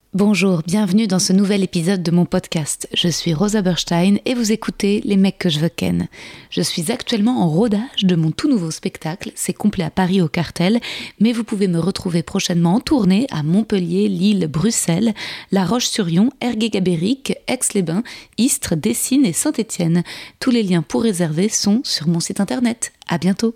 Bonjour, bienvenue dans ce nouvel épisode de mon podcast. Je suis Rosa Berstein et vous écoutez Les mecs que je veux ken. Je suis actuellement en rodage de mon tout nouveau spectacle, c'est complet à Paris au Cartel, mais vous pouvez me retrouver prochainement en tournée à Montpellier, Lille, Bruxelles, La Roche-sur-Yon, Ergué-Gabéric, Aix-les-Bains, Istres, Dessines et Saint-Étienne. Tous les liens pour réserver sont sur mon site internet. À bientôt.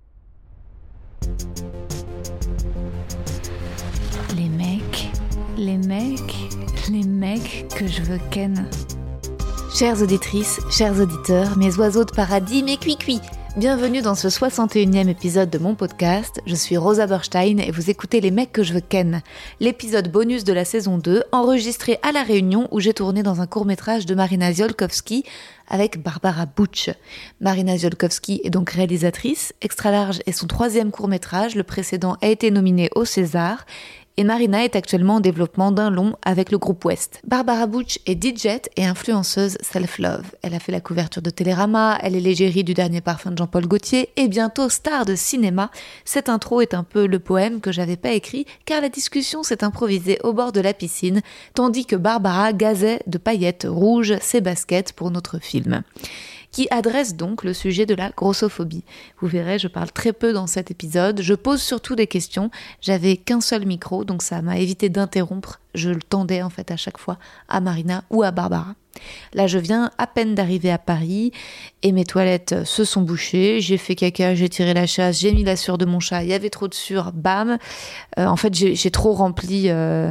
Les mecs que je veux ken. Chères auditrices, chers auditeurs, mes oiseaux de paradis, mes cuicui, bienvenue dans ce 61e épisode de mon podcast. Je suis Rosa Berstein et vous écoutez Les mecs que je veux ken, l'épisode bonus de la saison 2, enregistré à La Réunion où j'ai tourné dans un court-métrage de Marina Ziolkowski avec Barbara Butch. Marina Ziolkowski est donc réalisatrice, Extra Large est son 3e court-métrage, le précédent a été nominé au César. Et Marina est actuellement en développement d'un long avec le groupe West. Barbara Butch est DJ et influenceuse self-love. Elle a fait la couverture de Télérama, elle est l'égérie du dernier parfum de Jean-Paul Gaultier et bientôt star de cinéma. Cette intro est un peu le poème que j'avais pas écrit car la discussion s'est improvisée au bord de la piscine tandis que Barbara gazait de paillettes rouges ses baskets pour notre film, qui adresse donc le sujet de la grossophobie. Vous verrez, je parle très peu dans cet épisode, je pose surtout des questions, j'avais qu'un seul micro, donc ça m'a évité d'interrompre, je le tendais en fait à chaque fois à Marina ou à Barbara. Là, je viens à peine d'arriver à Paris et mes toilettes se sont bouchées, j'ai fait caca, j'ai tiré la chasse, j'ai mis la sueur de mon chat, il y avait trop de sueur, bam. En fait, j'ai trop rempli...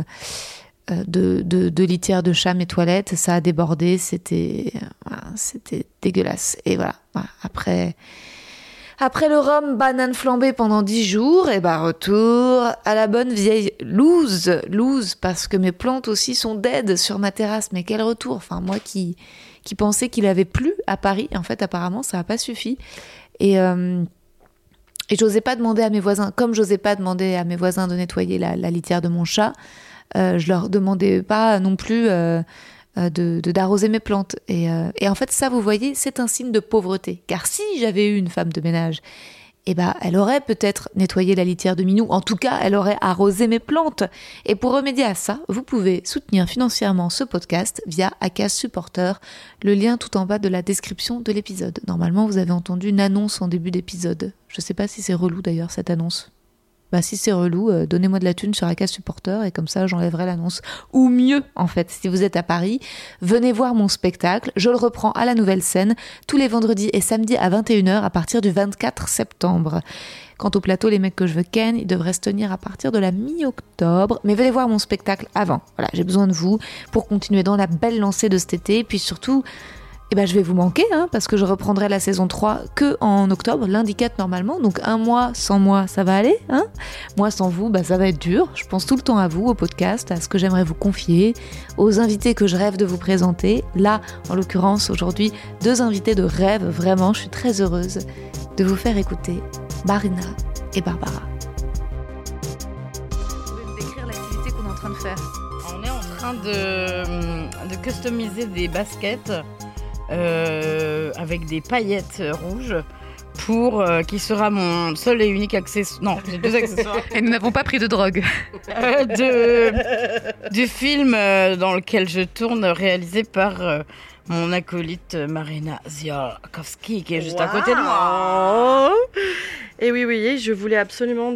de litière de chat mes toilettes, ça a débordé, c'était dégueulasse. Et voilà, après le rhum banane flambée pendant 10 jours, et retour à la bonne vieille loose, parce que mes plantes aussi sont dead sur ma terrasse, mais quel retour, enfin moi qui pensais qu'il avait plu à Paris, en fait apparemment ça n'a pas suffi, et j'osais pas demander à mes voisins, comme j'osais pas demander à mes voisins de nettoyer la litière de mon chat, je leur demandais pas non plus d'arroser mes plantes. Et en fait, ça, vous voyez, c'est un signe de pauvreté. Car si j'avais eu une femme de ménage, elle aurait peut-être nettoyé la litière de Minou. En tout cas, elle aurait arrosé mes plantes. Et pour remédier à ça, vous pouvez soutenir financièrement ce podcast via Acast Supporter. Le lien tout en bas de la description de l'épisode. Normalement, vous avez entendu une annonce en début d'épisode. Je sais pas si c'est relou d'ailleurs, cette annonce. Si c'est relou, donnez-moi de la thune sur Acast Supporter et comme ça j'enlèverai l'annonce. Ou mieux, en fait, si vous êtes à Paris, venez voir mon spectacle. Je le reprends à la Nouvelle Scène tous les vendredis et samedis à 21h à partir du 24 septembre. Quant au plateau Les mecs que je veux ken, il devrait se tenir à partir de la mi-octobre. Mais venez voir mon spectacle avant. Voilà, j'ai besoin de vous pour continuer dans la belle lancée de cet été. Et puis surtout... je vais vous manquer, parce que je reprendrai la saison 3 que en octobre, lundi 4 normalement, donc un mois sans moi, ça va aller, Moi sans vous, ça va être dur. Je pense tout le temps à vous, au podcast, à ce que j'aimerais vous confier, aux invités que je rêve de vous présenter. Là, en l'occurrence, aujourd'hui, 2 invités de rêve, vraiment, je suis très heureuse de vous faire écouter Marina et Barbara. Vous pouvez me décrire l'activité qu'on est en train de faire? On est en train de customiser des baskets avec des paillettes rouges pour qui sera mon seul et unique accessoire. Non, j'ai 2 accessoires. Et nous n'avons pas pris de drogue. Du film dans lequel je tourne, réalisé par mon acolyte Marina Ziolkowski, qui est juste à côté de moi. Et oui, je voulais absolument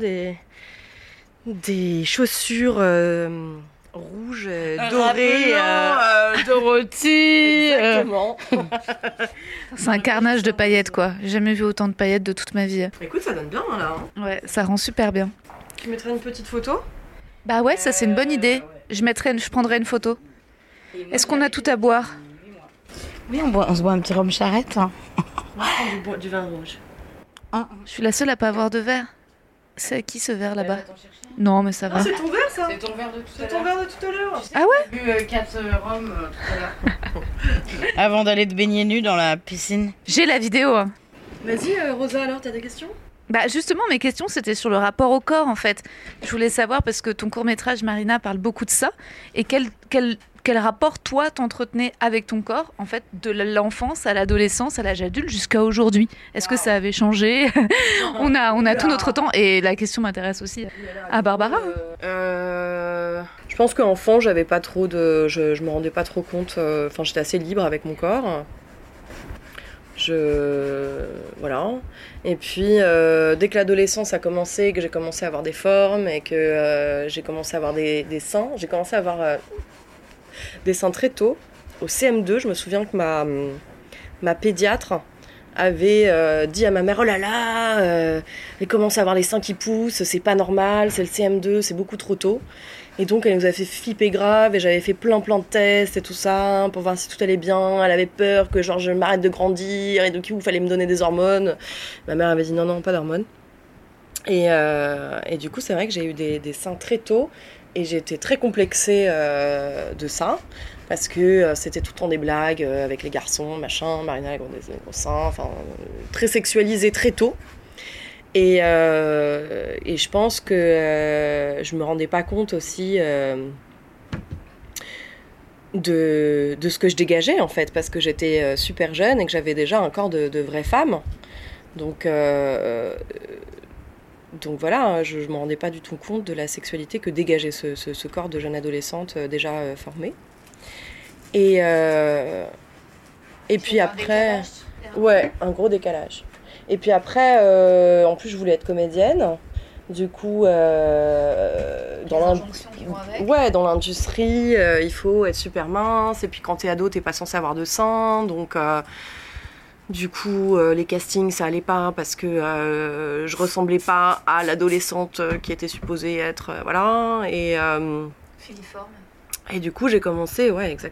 des chaussures rouge, doré, Dorothy. Exactement. C'est un carnage de paillettes, quoi. J'ai jamais vu autant de paillettes de toute ma vie. Écoute, ça donne bien là. Ouais, ça rend super bien. Tu mettrais une petite photo? Bah ouais, ça c'est une bonne idée. Je prendrai une photo. Est-ce qu'on a tout à boire? Oui, on se boit un petit rhum charrette. On va prendre du vin rouge. Je suis la seule à pas avoir de verre. C'est à qui ce verre là-bas? Non, mais ça va. C'est ton verre, ça? C'est ton verre de tout à l'heure. C'est ton verre de tout à l'heure. Ah ouais? J'ai bu 4 rhums tout à l'heure. Avant d'aller te baigner nu dans la piscine. J'ai la vidéo. Vas-y, Rosa, alors, t'as des questions? Justement, mes questions, c'était sur le rapport au corps, en fait. Je voulais savoir, parce que ton court-métrage, Marina, parle beaucoup de ça. Et quel rapport, toi, t'entretenais avec ton corps, en fait, de l'enfance à l'adolescence, à l'âge adulte, jusqu'à aujourd'hui? Est-ce que ça avait changé? On a tout notre temps. Et la question m'intéresse aussi à Barbara. Je pense qu'enfant, j'avais pas trop je me rendais pas trop compte. Enfin, j'étais assez libre avec mon corps. Voilà. Et puis, dès que l'adolescence a commencé, que j'ai commencé à avoir des formes et que j'ai commencé à avoir des seins, j'ai commencé à avoir des seins très tôt. Au CM2, je me souviens que ma pédiatre avait dit à ma mère: oh là là, elle commence à avoir les seins qui poussent, c'est pas normal, c'est le CM2, c'est beaucoup trop tôt. Et donc elle nous a fait flipper grave et j'avais fait plein de tests et tout ça pour voir si tout allait bien. Elle avait peur que genre je m'arrête de grandir et du coup il fallait me donner des hormones. Ma mère avait dit non, pas d'hormones. Et du coup c'est vrai que j'ai eu des seins très tôt et j'ai été très complexée de ça. Parce que c'était tout le temps des blagues avec les garçons, machin, Marina les gros seins, enfin très sexualisé très tôt. Et je pense que je me rendais pas compte aussi de ce que je dégageais en fait, parce que j'étais super jeune et que j'avais déjà un corps de vraie femme. Donc voilà, je me rendais pas du tout compte de la sexualité que dégageait ce corps de jeune adolescente déjà formée. Et puis après, ouais, un gros décalage. Et puis après, en plus, je voulais être comédienne. Du coup, dans l'industrie, il faut être super mince. Et puis quand t'es ado, t'es pas censé avoir de seins. Donc, du coup, les castings, ça allait pas parce que je ressemblais pas à l'adolescente qui était supposée être, voilà. Et Filiforme. Et du coup, j'ai commencé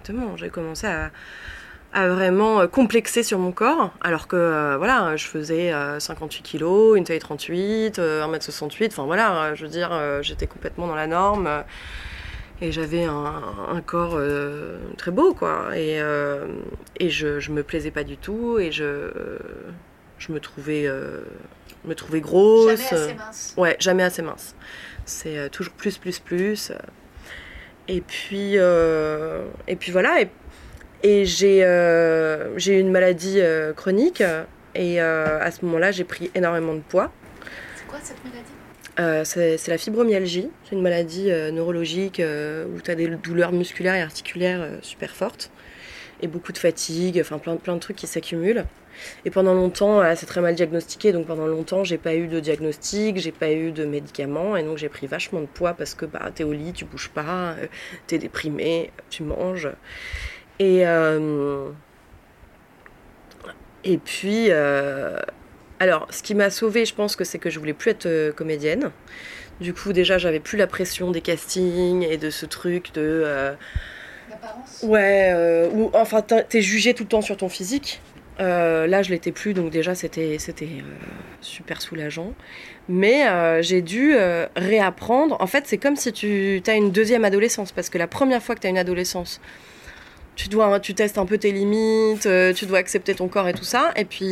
à vraiment complexer sur mon corps, alors que voilà, je faisais 58 kilos, une taille 38, 1m68, enfin voilà, je veux dire, j'étais complètement dans la norme et j'avais un corps très beau, quoi. Et je me plaisais pas du tout et je me trouvais grosse. Jamais assez mince. Ouais, jamais assez mince. C'est toujours plus. Et puis voilà. Et j'ai eu une maladie chronique et à ce moment-là, j'ai pris énormément de poids. C'est quoi cette maladie ? C'est la fibromyalgie. C'est une maladie neurologique où tu as des douleurs musculaires et articulaires super fortes et beaucoup de fatigue, enfin plein de trucs qui s'accumulent. Et pendant longtemps, c'est très mal diagnostiqué, donc pendant longtemps, j'ai pas eu de diagnostic, j'ai pas eu de médicaments, et donc j'ai pris vachement de poids parce que t'es au lit, tu bouges pas, t'es déprimé, tu manges. Et puis, alors, ce qui m'a sauvée, je pense que c'est que je voulais plus être comédienne. Du coup, déjà, j'avais plus la pression des castings et de ce truc de... L'apparence ? Ouais, où enfin, t'es jugé tout le temps sur ton physique. Là, je l'étais plus, donc déjà, c'était super soulageant. Mais j'ai dû réapprendre. En fait, c'est comme si tu as une deuxième adolescence, parce que la première fois que tu as une adolescence, tu testes un peu tes limites, tu dois accepter ton corps et tout ça. Et puis,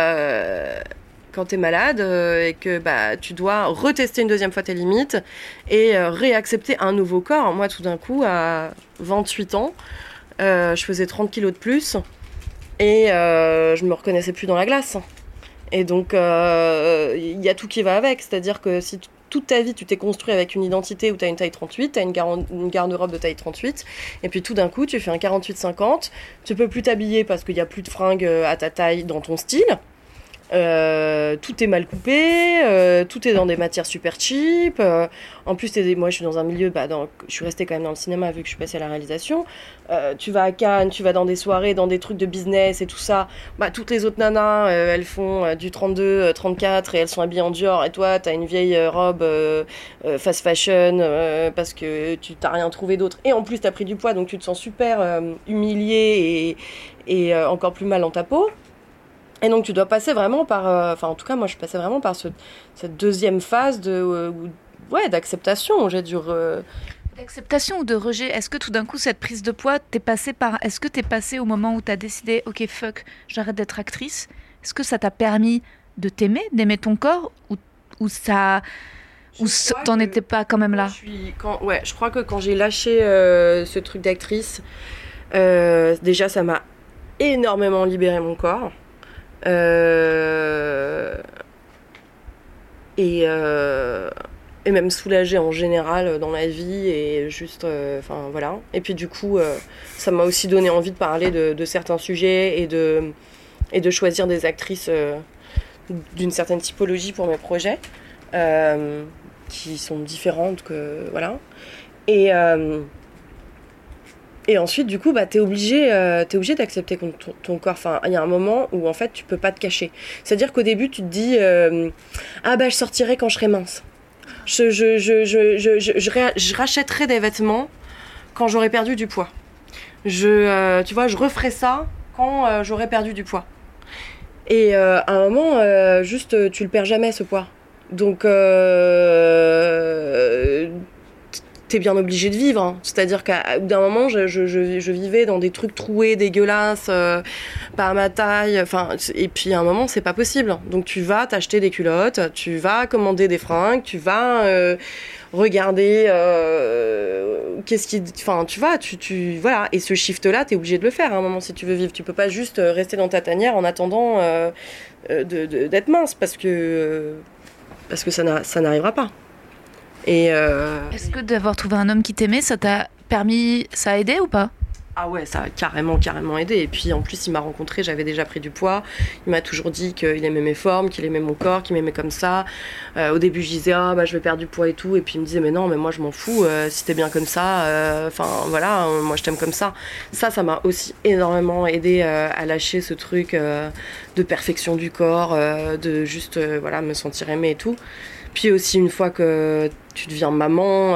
quand t'es malade et que tu dois retester une deuxième fois tes limites et réaccepter un nouveau corps. Moi, tout d'un coup, à 28 ans, je faisais 30 kilos de plus et je me reconnaissais plus dans la glace. Et donc, il y a tout qui va avec. C'est-à-dire que si toute ta vie, tu t'es construit avec une identité où tu as une taille 38, tu as une garde-robe de taille 38, et puis tout d'un coup, tu fais un 48-50, tu peux plus t'habiller parce qu'il n'y a plus de fringues à ta taille dans ton style. Tout est mal coupé, tout est dans des matières super cheap. En plus, moi, je suis dans un milieu, je suis restée quand même dans le cinéma vu que je suis passée à la réalisation. Tu vas à Cannes, tu vas dans des soirées, dans des trucs de business et tout ça. Toutes les autres nanas, elles font du 32, 34 et elles sont habillées en Dior. Et toi, t'as une vieille robe fast fashion parce que tu t'as rien trouvé d'autre. Et en plus, t'as pris du poids, donc tu te sens super humiliée et encore plus mal dans ta peau. Et donc tu dois passer vraiment par... en tout cas, moi, je passais vraiment par cette deuxième phase d'acceptation. J'ai dû... D'acceptation ou de rejet ? Est-ce que tout d'un coup, cette prise de poids, est-ce que t'es passé au moment où t'as décidé « Ok, fuck, j'arrête d'être actrice ». Est-ce que ça t'a permis de t'aimer, d'aimer ton corps ou t'en étais pas quand même là ? Je crois que quand j'ai lâché ce truc d'actrice, déjà, ça m'a énormément libéré mon corps. Et et même soulagée en général dans la vie et juste, enfin voilà. Et puis du coup, ça m'a aussi donné envie de parler de certains sujets et de choisir des actrices d'une certaine typologie pour mes projets, qui sont différentes que voilà. Et ensuite, du coup, bah, t'es obligé d'accepter ton corps. Enfin, il y a un moment où, en fait, tu peux pas te cacher. C'est-à-dire qu'au début, tu te dis ah bah, je sortirai quand je serai mince. Je rachèterai des vêtements quand j'aurai perdu du poids. Tu vois, je referai ça quand j'aurai perdu du poids. Et à un moment, juste, tu le perds jamais, ce poids. Donc, t'es bien obligé de vivre, hein. C'est-à-dire qu'à bout d'un moment, je vivais dans des trucs troués, dégueulasses, pas à ma taille, enfin, et puis à un moment, c'est pas possible. Donc tu vas t'acheter des culottes, tu vas commander des fringues, tu vas regarder enfin, tu vois, voilà. Et ce shift-là, t'es obligé de le faire à un moment si tu veux vivre. Tu peux pas juste rester dans ta tanière en attendant d'être mince, parce que ça n'arrivera pas. Est-ce que d'avoir trouvé un homme qui t'aimait, ça a aidé ou pas? Ah ouais, ça a carrément aidé. Et puis en plus, il m'a rencontré, j'avais déjà pris du poids. Il m'a toujours dit qu'il aimait mes formes, qu'il aimait mon corps, qu'il m'aimait comme ça. Au début, je disais ah bah je vais perdre du poids et tout. Et puis il me disait mais non, mais moi je m'en fous. Si t'es bien comme ça, enfin voilà, moi je t'aime comme ça. Ça m'a aussi énormément aidé à lâcher ce truc de perfection du corps, de juste voilà me sentir aimée et tout. Puis aussi une fois que tu deviens maman,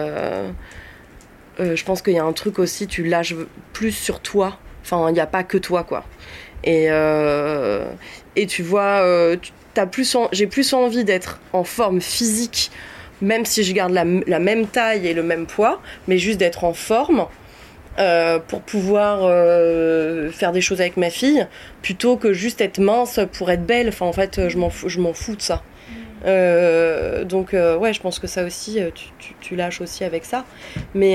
je pense qu'il y a un truc aussi, tu lâches plus sur toi. Enfin, il n'y a pas que toi, quoi. Et tu vois, j'ai plus envie d'être en forme physique, même si je garde la même taille et le même poids, mais juste d'être en forme pour pouvoir faire des choses avec ma fille, plutôt que juste être mince pour être belle. Enfin, en fait, je m'en fous de ça. Donc ouais, je pense que ça aussi tu lâches aussi avec ça, mais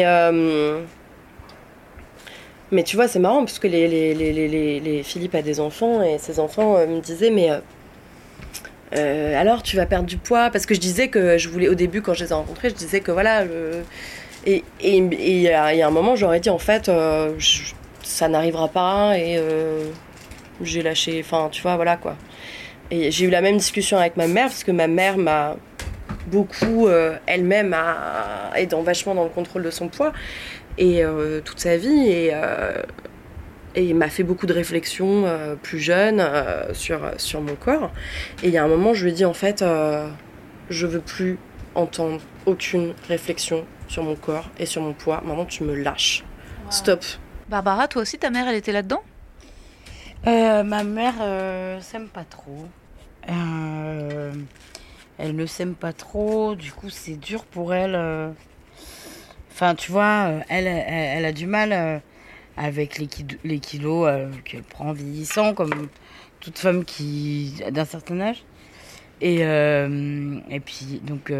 tu vois, c'est marrant parce que les Philippe a des enfants et ses enfants me disaient mais alors tu vas perdre du poids, parce que je disais que je voulais, au début quand je les ai rencontrés, je disais que voilà et il y a un moment j'aurais dit en fait ça n'arrivera pas et j'ai lâché, enfin tu vois, voilà quoi. Et j'ai eu la même discussion avec ma mère, parce que ma mère m'a beaucoup, elle-même, est vachement dans le contrôle de son poids, et toute sa vie, et m'a fait beaucoup de réflexions plus jeune sur mon corps. Et il y a un moment, je lui ai dit, en fait, je veux plus entendre aucune réflexion sur mon corps et sur mon poids. Maintenant, tu me lâches. Wow. Stop. Barbara, toi aussi, ta mère, elle était là-dedans ? Ma mère s'aime pas trop. Elle ne s'aime pas trop, du coup c'est dur pour elle. Enfin, tu vois, elle a du mal avec les kilos qu'elle prend en vieillissant, comme toute femme qui d'un certain âge. Et puis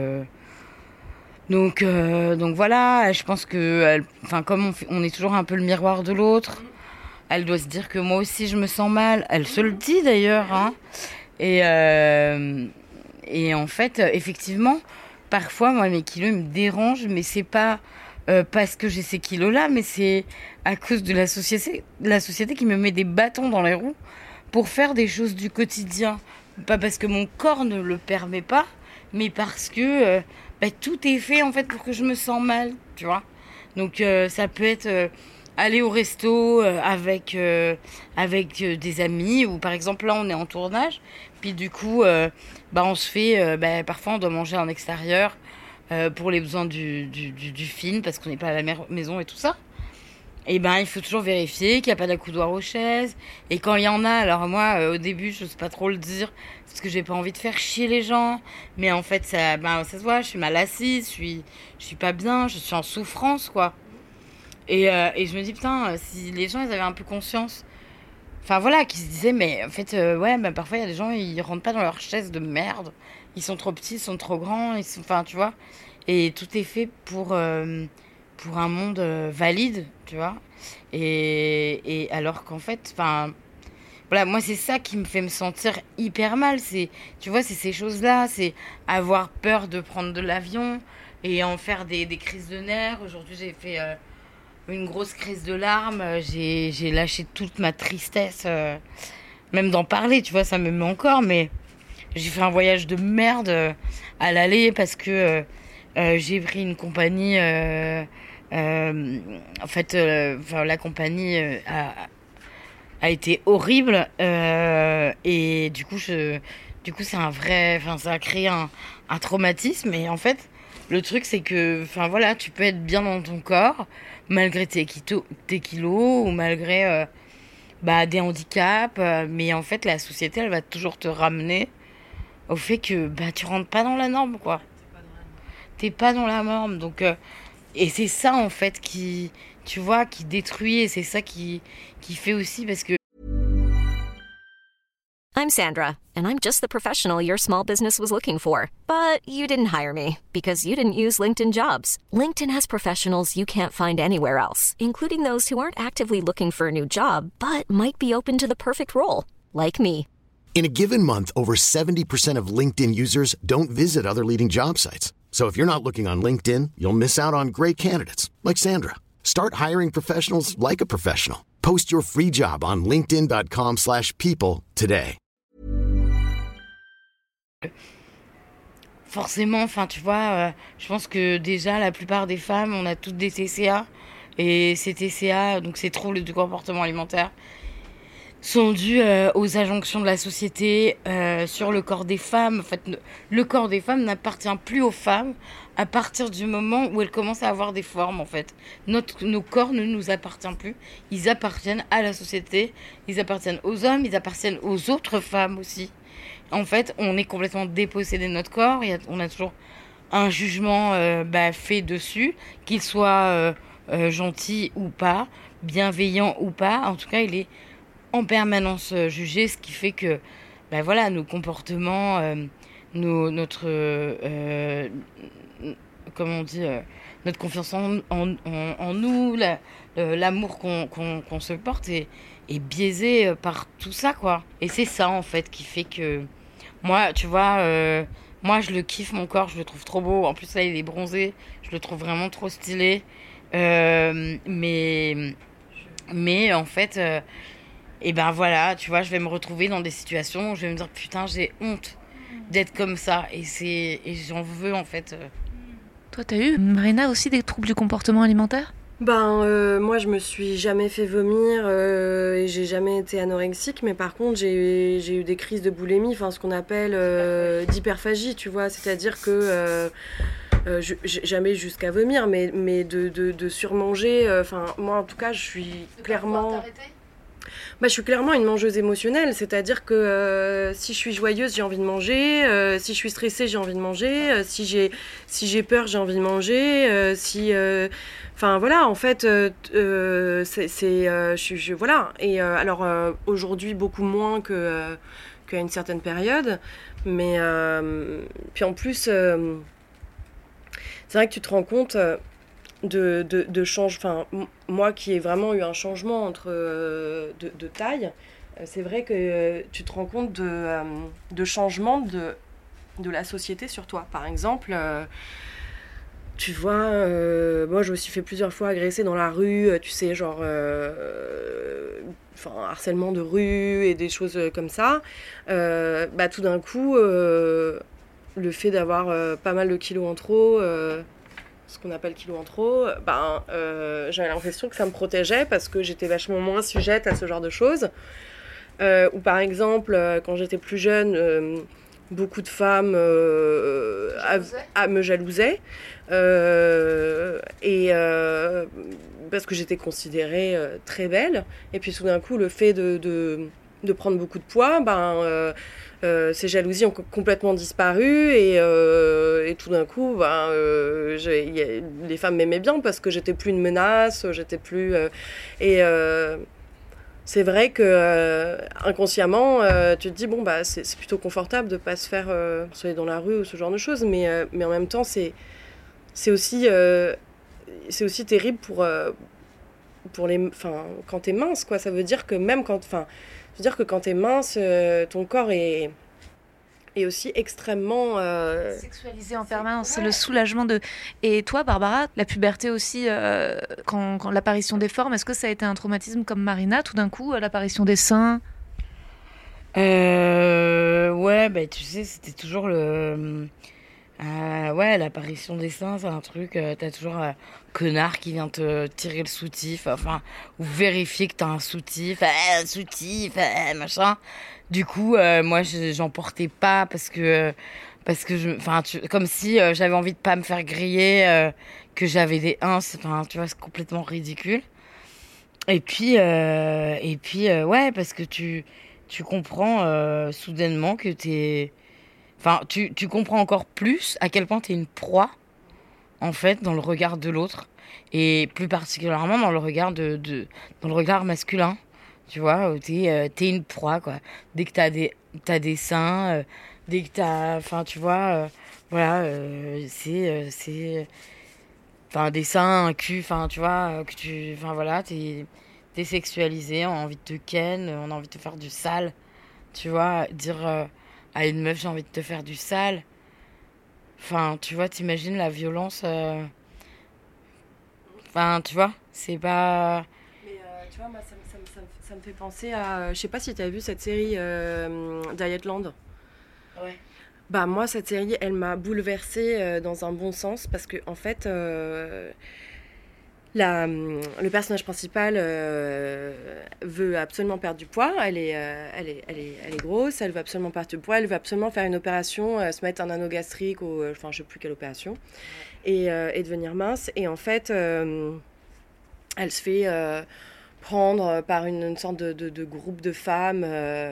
donc voilà, je pense que, comme on est toujours un peu le miroir de l'autre. Elle doit se dire que moi aussi je me sens mal. Elle se le dit d'ailleurs, hein. Et en fait, effectivement, parfois, moi, mes kilos me dérangent, mais c'est pas parce que j'ai ces kilos-là, mais c'est à cause de la société qui me met des bâtons dans les roues pour faire des choses du quotidien. Pas parce que mon corps ne le permet pas, mais parce que tout est fait en fait pour que je me sens mal, tu vois. Donc ça peut être aller au resto avec des amis, ou par exemple là on est en tournage, puis du coup on se fait parfois on doit manger en extérieur pour les besoins du film, parce qu'on n'est pas à la maison et tout ça. Et il faut toujours vérifier qu'il n'y a pas d'accoudoir aux chaises, et quand il y en a, alors moi au début je sais pas trop le dire parce que j'ai pas envie de faire chier les gens, mais en fait ça se voit, je suis mal assise, je suis pas bien, je suis en souffrance quoi. Et je me dis, putain, si les gens ils avaient un peu conscience, enfin voilà, qu'ils se disaient, mais en fait, parfois il y a des gens, ils rentrent pas dans leur chaise de merde, ils sont trop petits, ils sont trop grands, enfin tu vois, et tout est fait pour un monde valide, tu vois, et alors qu'en fait, voilà, moi c'est ça qui me fait me sentir hyper mal. Tu vois, c'est ces choses-là, c'est avoir peur de prendre de l'avion et en faire des crises de nerfs. Aujourd'hui, j'ai fait une grosse crise de larmes. J'ai lâché toute ma tristesse, même d'en parler, tu vois, ça me met encore. Mais j'ai fait un voyage de merde à l'aller parce que j'ai pris une compagnie. En fait, la compagnie a été horrible et du coup c'est un vrai, enfin ça a créé un traumatisme. Et en fait le truc c'est que, enfin voilà, tu peux être bien dans ton corps malgré tes kilos ou malgré des handicaps, mais en fait la société elle va toujours te ramener au fait que tu rentres pas dans la norme, quoi. T'es pas dans la norme, donc et c'est ça en fait qui, tu vois, qui détruit, et c'est ça qui fait aussi, parce que I'm Sandra, and I'm just the professional your small business was looking for. But you didn't hire me because you didn't use LinkedIn Jobs. LinkedIn has professionals you can't find anywhere else, including those who aren't actively looking for a new job, but might be open to the perfect role, like me. In a given month, over 70% of LinkedIn users don't visit other leading job sites. So if you're not looking on LinkedIn, you'll miss out on great candidates like Sandra. Start hiring professionals like a professional. Post your free job on linkedin.com/people today. Forcément, enfin tu vois, je pense que déjà la plupart des femmes, on a toutes des TCA, et ces TCA, donc ces troubles du comportement alimentaire, sont dus aux injonctions de la société sur le corps des femmes. En fait, le corps des femmes n'appartient plus aux femmes à partir du moment où elles commencent à avoir des formes, en fait. Nos corps ne nous appartiennent plus. Ils appartiennent à la société, ils appartiennent aux hommes, ils appartiennent aux autres femmes aussi. En fait, on est complètement dépossédé de notre corps. On a toujours un jugement fait dessus, qu'il soit gentil ou pas, bienveillant ou pas. En tout cas, il est en permanence jugé, ce qui fait que nos comportements, notre comment on dit, notre confiance en nous, l'amour qu'on se porte est biaisé par tout ça, quoi. Et c'est ça en fait qui fait que moi, tu vois, moi je le kiffe, mon corps, je le trouve trop beau. En plus là il est bronzé, je le trouve vraiment trop stylé, mais en fait et voilà, tu vois, je vais me retrouver dans des situations où je vais me dire putain, j'ai honte d'être comme ça, et j'en veux en fait. Toi, t'as eu, Marina, aussi des troubles du comportement alimentaire ? Moi je me suis jamais fait vomir et j'ai jamais été anorexique, mais par contre j'ai eu des crises de boulimie, enfin ce qu'on appelle d'hyperphagie, tu vois, c'est-à-dire que jamais jusqu'à vomir, mais de surmanger, moi en tout cas je suis clairement... je suis clairement une mangeuse émotionnelle, c'est-à-dire que si je suis joyeuse, j'ai envie de manger, si je suis stressée, j'ai envie de manger, si j'ai peur, j'ai envie de manger, voilà, en fait, voilà. Et alors, aujourd'hui, beaucoup moins qu'à une certaine période, mais puis en plus, c'est vrai que tu te rends compte... de change, moi qui ai vraiment eu un changement de taille, c'est vrai que tu te rends compte de changement de la société sur toi. Par exemple, tu vois, moi je me suis fait plusieurs fois agresser dans la rue, tu sais, genre harcèlement de rue et des choses comme ça. Tout d'un coup, le fait d'avoir pas mal de kilos en trop, ce qu'on appelle kilos en trop, j'avais l'impression que ça me protégeait parce que j'étais vachement moins sujette à ce genre de choses. Ou par exemple, quand j'étais plus jeune, beaucoup de femmes me jalousaient. Parce que j'étais considérée très belle. Et puis tout d'un coup, le fait de prendre beaucoup de poids, ces jalousies ont complètement disparu, et tout d'un coup les femmes m'aimaient bien parce que j'étais plus une menace, j'étais plus c'est vrai que inconsciemment tu te dis c'est plutôt confortable de pas se faire soigner dans la rue ou ce genre de choses, mais en même temps c'est aussi terrible quand t'es mince, quoi. Ça veut dire que même quand, quand t'es mince, ton corps est aussi extrêmement sexualisé en permanence. C'est le soulagement de. Et toi, Barbara, la puberté aussi, quand l'apparition des formes, est-ce que ça a été un traumatisme comme Marina, tout d'un coup, l'apparition des seins? Ouais, bah tu sais, c'était toujours ouais, l'apparition des seins, c'est un truc, t'as toujours un connard qui vient te tirer le soutif, ou vérifier que t'as un soutif, machin. Du coup, moi, j'en portais pas parce que comme si j'avais envie de pas me faire griller, que j'avais des ins, tu vois, c'est complètement ridicule. Et puis, ouais, parce que tu comprends soudainement que tu comprends encore plus à quel point t'es une proie, en fait, dans le regard de l'autre. Et plus particulièrement dans le regard dans le regard masculin. Tu vois, où t'es une proie, quoi. Dès que t'as des seins, dès que t'as... tu vois, voilà, c'est... des seins, un cul, tu vois, voilà, t'es sexualisé, on a envie de te ken, on a envie de te faire du sale. Tu vois, dire à une meuf, j'ai envie de te faire du sale. Tu vois, t'imagines la violence. Tu vois, c'est pas... Mais tu vois, moi, ça me fait penser à... je sais pas si t'as vu cette série Dietland. Ouais. Bah, moi, cette série, elle m'a bouleversée dans un bon sens parce que, en fait... le personnage principal veut absolument perdre du poids. Elle est grosse, elle veut absolument perdre du poids, elle veut absolument faire une opération, se mettre un anneau gastrique ou je sais plus quelle opération, et devenir mince. Et en fait, elle se fait prendre par une sorte de groupe de femmes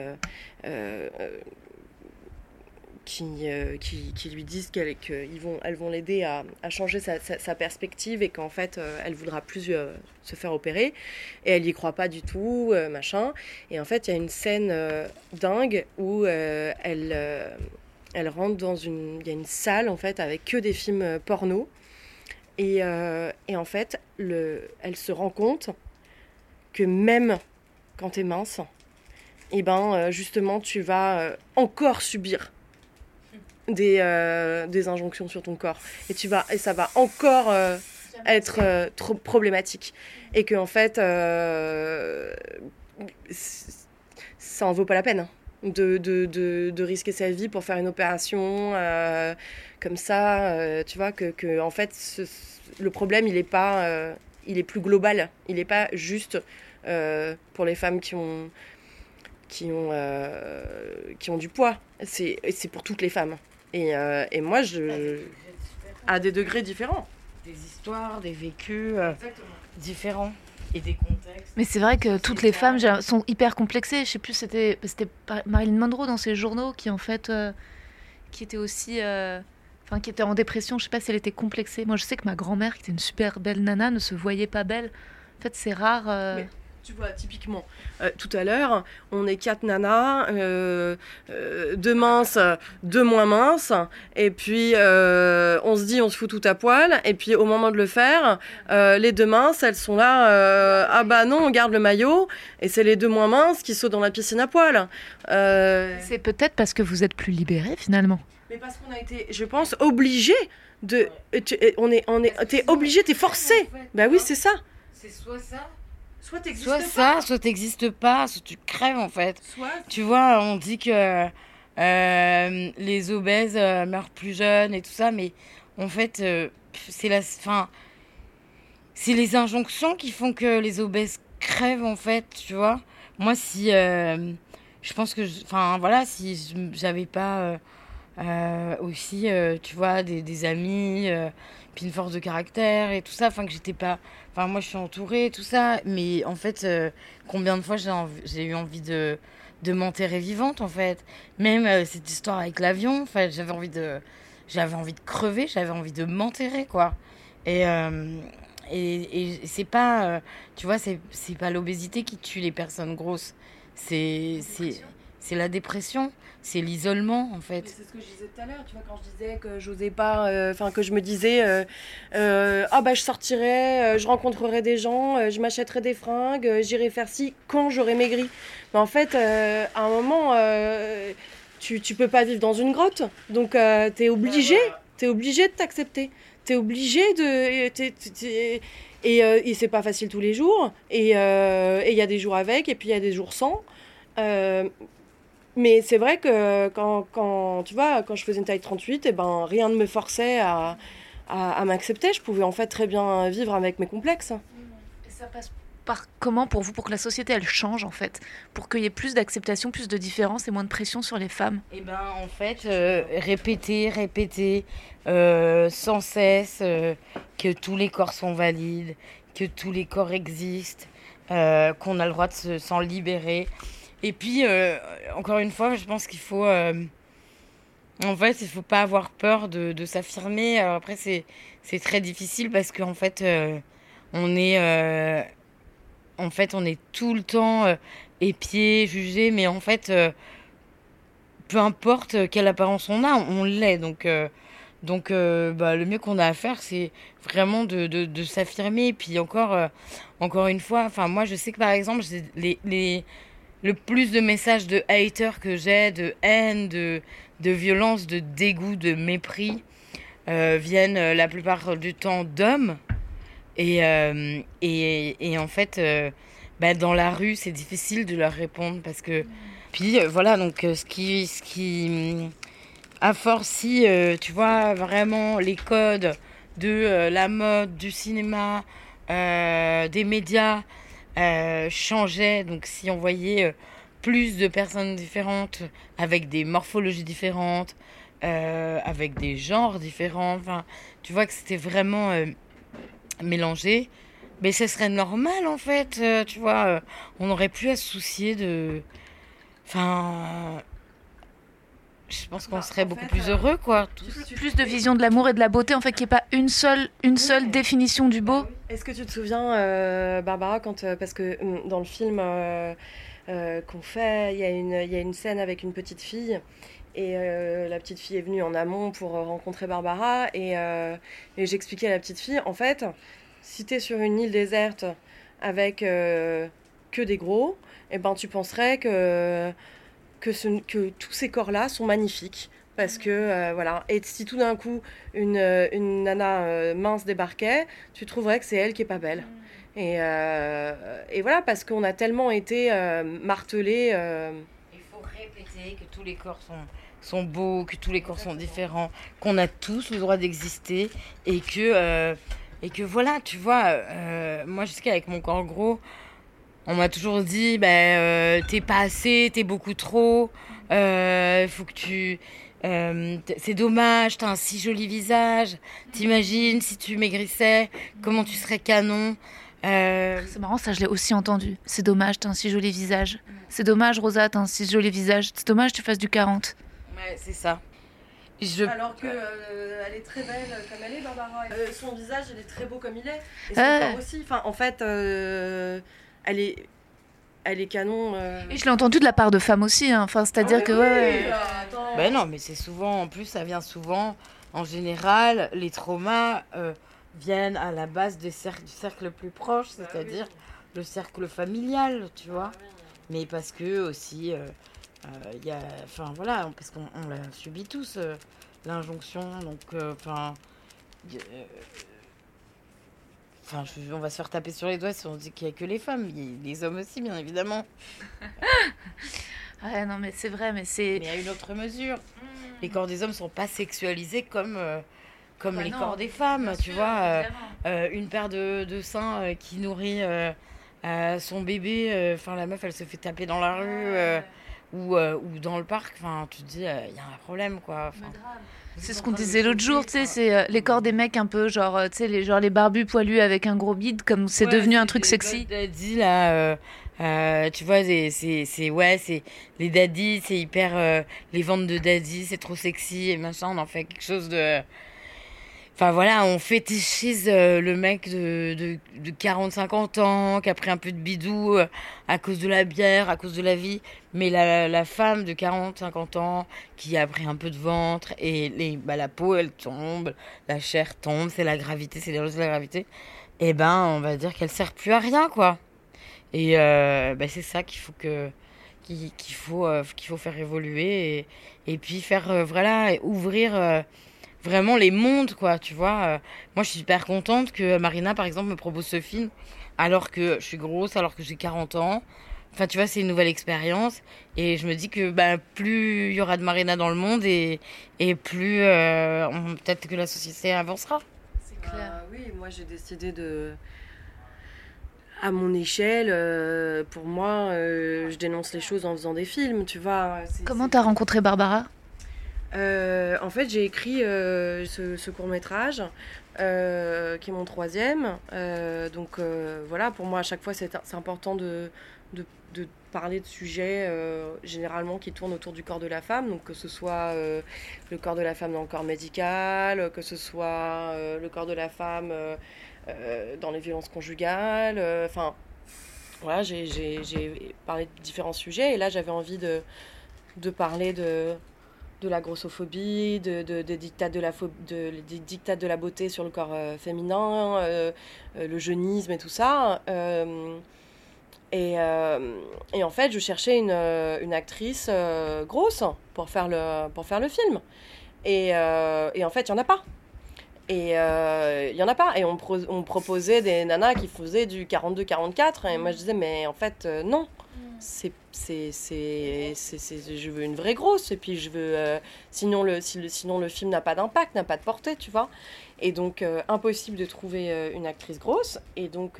qui lui disent elles vont l'aider à changer sa perspective et qu'en fait elle voudra plus se faire opérer, et elle y croit pas du tout, machin. Et en fait il y a une scène dingue où elle rentre il y a une salle en fait avec que des films porno, et en fait elle se rend compte que même quand t'es mince, et justement tu vas encore subir des injonctions sur ton corps, et ça va encore être trop problématique, et que en fait ça en vaut pas la peine, hein, de risquer sa vie pour faire une opération comme ça, tu vois, que en fait le problème il est plus global, il est pas juste pour les femmes qui ont du poids, c'est pour toutes les femmes. Et moi, à des degrés différents. Des histoires, des vécus différents et des contextes. Mais c'est vrai que toutes les femmes sont hyper complexées. Je sais plus, c'était Marilyn Monroe dans ses journaux qui en fait, qui était aussi, qui était en dépression. Je sais pas si elle était complexée. Moi, je sais que ma grand-mère, qui était une super belle nana, ne se voyait pas belle. En fait, c'est rare. Mais... Tu vois, typiquement, tout à l'heure, on est 4 nanas, 2 minces, 2 moins minces, et puis on se dit, on se fout tout à poil, et puis au moment de le faire, les 2 minces, elles sont là, ah bah non, on garde le maillot, et c'est les 2 moins minces qui sautent dans la piscine à poil. C'est peut-être parce que vous êtes plus libérés, finalement. Mais parce qu'on a été, je pense, obligés de... t'es obligé, t'es forcé. En fait, bah oui, c'est ça. C'est soit ça... Soit t'existes pas. Soit t'existes pas, soit tu crèves en fait. Tu vois, on dit que les obèses meurent plus jeunes et tout ça, mais en fait, c'est les injonctions qui font que les obèses crèvent en fait, tu vois. Moi, si je pense que, si j'avais pas aussi, tu vois, des amis, puis une force de caractère et tout ça, que j'étais pas... moi, je suis entourée, tout ça, mais en fait, combien de fois j'ai eu envie de m'enterrer vivante, en fait. Même cette histoire avec l'avion, en fait, j'avais envie de crever, j'avais envie de m'enterrer, quoi. Et c'est pas... tu vois, c'est pas l'obésité qui tue les personnes grosses. C'est c'est la dépression, c'est l'isolement en fait. Mais c'est ce que je disais tout à l'heure, tu vois, quand je disais que j'osais pas, que je me disais, je sortirais, je rencontrerais des gens, je m'achèterais des fringues, j'irais faire ci quand j'aurais maigri. Mais en fait, à un moment, tu peux pas vivre dans une grotte, donc t'es obligé de t'accepter. T'es obligé de... Et c'est pas facile tous les jours, et il y a des jours avec, et puis il y a des jours sans. Mais c'est vrai que quand tu vois, quand je faisais une taille 38, rien ne me forçait à m'accepter. Je pouvais en fait très bien vivre avec mes complexes. Et ça passe par comment pour vous, pour que la société elle change en fait, pour qu'il y ait plus d'acceptation, plus de différence et moins de pression sur les femmes? Et en fait, répéter sans cesse que tous les corps sont valides, que tous les corps existent, qu'on a le droit de s'en libérer. Et puis, encore une fois, je pense qu'il faut... en fait, il faut pas avoir peur de s'affirmer. Alors après, c'est très difficile parce qu'en fait, on est tout le temps épié, jugé. Mais en fait, peu importe quelle apparence on l'est. Donc, le mieux qu'on a à faire, c'est vraiment de s'affirmer. Et puis encore une fois, moi, je sais que par exemple, le plus de messages de haters que j'ai, de haine, de violence, de dégoût, de mépris, viennent la plupart du temps d'hommes. Et en fait, dans la rue, c'est difficile de leur répondre parce que... Puis voilà, donc ce qui à force, si tu vois vraiment les codes de la mode, du cinéma, des médias, changeait. Donc si on voyait plus de personnes différentes, avec des morphologies différentes, avec des genres différents, tu vois que c'était vraiment mélangé, mais ce serait normal en fait, tu vois, on n'aurait plus à se soucier de... je pense qu'on serait beaucoup plus heureux, quoi. Plus de vision de l'amour et de la beauté, en fait, qu'il n'y ait pas une seule définition du beau. Est-ce que tu te souviens, Barbara, parce que dans le film qu'on fait, il y a une scène avec une petite fille, et la petite fille est venue en amont pour rencontrer Barbara, et j'expliquais à la petite fille, en fait, si t'es sur une île déserte avec que des gros, tu penserais que tous ces corps-là sont magnifiques. Parce que, voilà. Et si tout d'un coup, une nana mince débarquait, tu trouverais que c'est elle qui est pas belle. Et voilà, parce qu'on a tellement été martelés. Il faut répéter que tous les corps sont beaux, que tous les corps sont différents, qu'on a tous le droit d'exister, et que voilà, tu vois, moi, je sais qu'avec mon corps gros, on m'a toujours dit, t'es pas assez, t'es beaucoup trop, faut que tu... c'est dommage, t'as un si joli visage, t'imagines si tu maigrissais, comment tu serais canon. C'est marrant, ça je l'ai aussi entendu. C'est dommage, t'as un si joli visage. C'est dommage, Rosa, t'as un si joli visage. C'est dommage, tu fasses du 40. Ouais, c'est ça. Alors que elle est très belle comme elle est, Barbara. Son visage, il est très beau comme il est. Et son corps aussi. Enfin, en fait, elle est canon. Et je l'ai entendu de la part de femmes aussi. Hein. Enfin, c'est-à-dire que... Ben non, mais c'est souvent... En plus, ça vient souvent... En général, les traumas viennent à la base du cercle le plus proche, c'est-à-dire le cercle familial, tu vois. Mais parce que aussi... y a, voilà, parce qu'on l'a subi tous, l'injonction, donc on va se faire taper sur les doigts si on dit qu'il n'y a que les femmes, il y a les hommes aussi, bien évidemment. Ouais, non, mais c'est vrai, mais c'est... Mais à une autre mesure. Les corps des hommes ne sont pas sexualisés comme les corps des femmes, tu vois. Une paire de seins qui nourrit son bébé, la meuf, elle se fait taper dans la rue... Ou dans le parc, tu te dis, il y a un problème, quoi. C'est ce qu'on disait l'autre jour, tu sais, c'est les corps des mecs un peu, genre, tu sais, les barbus poilus avec un gros bide, comme c'est devenu un truc sexy. Daddy, là, tu vois, c'est les daddies, c'est hyper, les ventes de daddy, c'est trop sexy, et machin, on en fait quelque chose Enfin voilà, on fétichise le mec de 40-50 ans, qui a pris un peu de bidou à cause de la bière, à cause de la vie. Mais la femme de 40-50 ans qui a pris un peu de ventre et la peau elle tombe, la chair tombe, c'est la gravité, c'est les lois de la gravité. Et ben on va dire qu'elle sert plus à rien quoi. Et c'est ça qu'il faut faire évoluer et puis faire et ouvrir vraiment les mondes quoi, tu vois. Moi je suis super contente que Marina par exemple me propose ce film alors que je suis grosse, alors que j'ai 40 ans. Enfin tu vois, c'est une nouvelle expérience et je me dis que plus il y aura de Marina dans le monde et plus peut-être que la société avancera. C'est clair. Oui, moi j'ai décidé à mon échelle, pour moi, je dénonce les choses en faisant des films, tu vois. Comment t'as rencontré Barbara ? En fait, j'ai écrit ce court-métrage, qui est mon 3e. Donc voilà, pour moi, à chaque fois, c'est important de parler de sujets généralement qui tournent autour du corps de la femme. Donc que ce soit le corps de la femme dans le corps médical, que ce soit le corps de la femme dans les violences conjugales. Enfin, voilà, j'ai parlé de différents sujets. Et là, j'avais envie de parler de la grossophobie, des dictats des dictats de la beauté sur le corps féminin, le jeunisme et tout ça. Et en fait, je cherchais une actrice grosse pour faire le film. Et en fait, il n'y en a pas. Il y en a pas. Et on me proposait des nanas qui faisaient du 42-44. Et moi, je disais, mais en fait, non. Je veux une vraie grosse. Et puis, je veux... sinon, le film n'a pas d'impact, n'a pas de portée, tu vois. Et donc, impossible de trouver une actrice grosse. Et donc,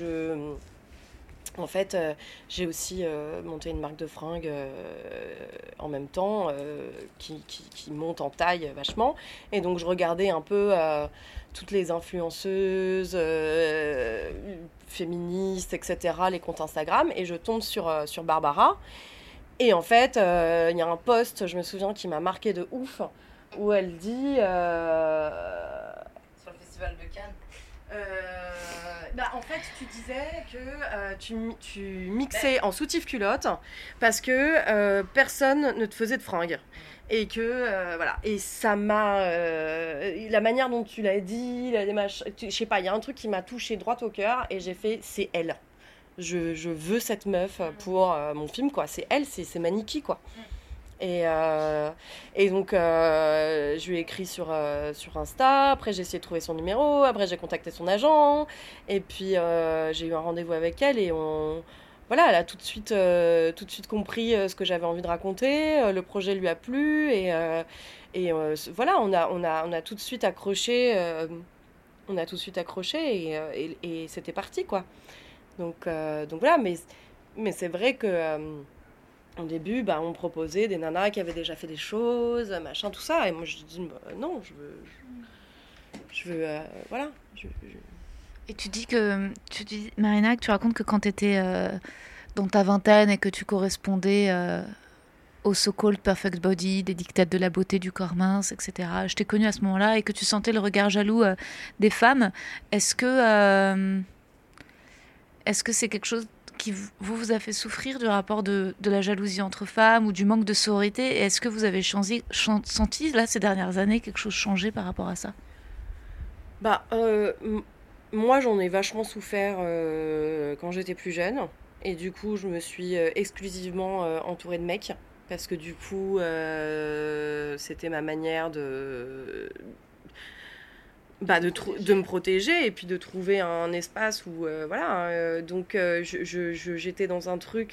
en fait, j'ai aussi monté une marque de fringues en même temps qui monte en taille vachement. Et donc, je regardais un peu toutes les influenceuses féministes, etc., les comptes Instagram, et je tombe sur Barbara. Et en fait, il y a un post, je me souviens, qui m'a marqué de ouf, où elle dit... Sur le festival de Cannes. En fait, tu disais que tu mixais en soutif culotte parce que personne ne te faisait de fringues. Et que, voilà. Et ça m'a... la manière dont tu l'as dit, je sais pas, il y a un truc qui m'a touchée droit au cœur et j'ai fait, c'est elle. Je veux cette meuf pour mon film, quoi. C'est elle, c'est Maniki, quoi. Et donc, je lui ai écrit sur Insta. Après, j'ai essayé de trouver son numéro. Après, j'ai contacté son agent. Et puis, j'ai eu un rendez-vous avec elle. Et voilà, elle a tout de suite compris ce que j'avais envie de raconter. Le projet lui a plu. Et voilà, on a tout de suite accroché. Et c'était parti, quoi. Donc voilà, mais c'est vrai que... au début, on me proposait des nanas qui avaient déjà fait des choses, machin, tout ça. Et moi, je dis, non, je veux voilà. Et tu dis, Marina, que tu racontes que quand tu étais dans ta vingtaine et que tu correspondais au so-called perfect body, des dictats de la beauté du corps mince, etc. Je t'ai connue à ce moment-là et que tu sentais le regard jaloux des femmes. Est-ce que c'est quelque chose qui vous a fait souffrir du rapport de la jalousie entre femmes ou du manque de sororité? Et est-ce que vous avez senti, là, ces dernières années, quelque chose changer par rapport à ça? Moi, j'en ai vachement souffert quand j'étais plus jeune. Et du coup, je me suis exclusivement entourée de mecs. Parce que du coup, c'était ma manière de me protéger et puis de trouver un espace où voilà, donc j'étais dans un truc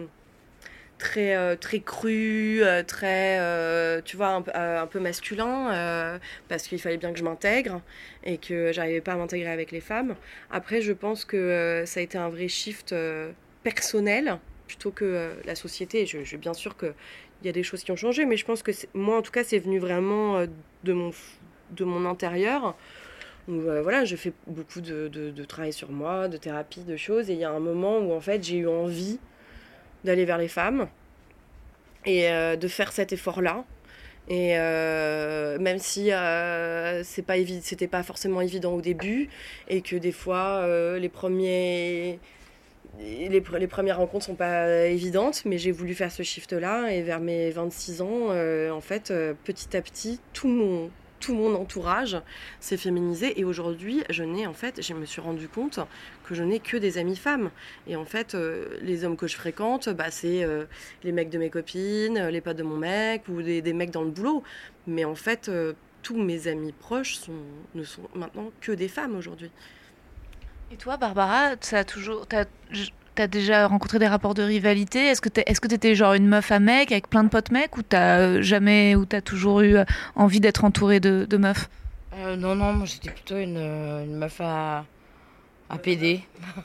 très cru, très tu vois un peu masculin, parce qu'il fallait bien que je m'intègre et que j'arrivais pas à m'intégrer avec les femmes. Après, je pense que ça a été un vrai shift personnel plutôt que la société. Je bien sûr que il y a des choses qui ont changé, mais je pense que moi en tout cas c'est venu vraiment de mon intérieur. Donc, voilà, je fais beaucoup de travail sur moi, de thérapie, de choses. Et il y a un moment où, en fait, j'ai eu envie d'aller vers les femmes et de faire cet effort-là. Et même si c'était pas forcément évident au début, et que des fois les premières rencontres sont pas évidentes, mais j'ai voulu faire ce shift-là, et vers mes 26 ans, en fait, petit à petit, tout mon entourage s'est féminisé, et aujourd'hui, je me suis rendu compte que je n'ai que des amies femmes. Et en fait, les hommes que je fréquente, c'est les mecs de mes copines, les potes de mon mec, ou des mecs dans le boulot. Mais en fait, tous mes amis proches ne sont maintenant que des femmes aujourd'hui. Et toi, Barbara, t'as déjà rencontré des rapports de rivalité? Est-ce que t'étais genre une meuf à mec avec plein de potes mecs, ou t'as toujours eu envie d'être entourée de meufs? Non, moi j'étais plutôt une meuf à PD.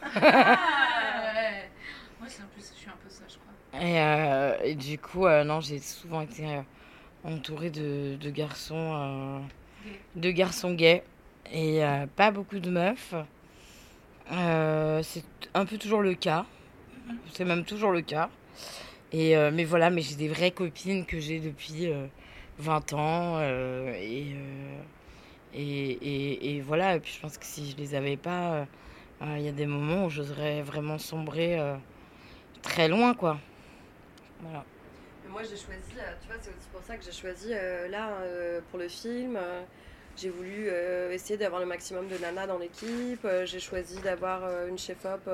Moi, je suis un peu ça, je crois. Et du coup, non, j'ai souvent été entourée de garçons gays, et pas beaucoup de meufs. C'est un peu toujours le cas. C'est même toujours le cas. Et mais voilà, mais j'ai des vraies copines que j'ai depuis 20 ans. Et voilà. Et puis je pense que si je les avais pas, il y a des moments où j'oserais vraiment sombrer très loin, quoi. Voilà. Moi, j'ai choisi, tu vois, c'est aussi pour ça que j'ai choisi pour le film. J'ai voulu essayer d'avoir le maximum de nanas dans l'équipe. J'ai choisi d'avoir une chef-op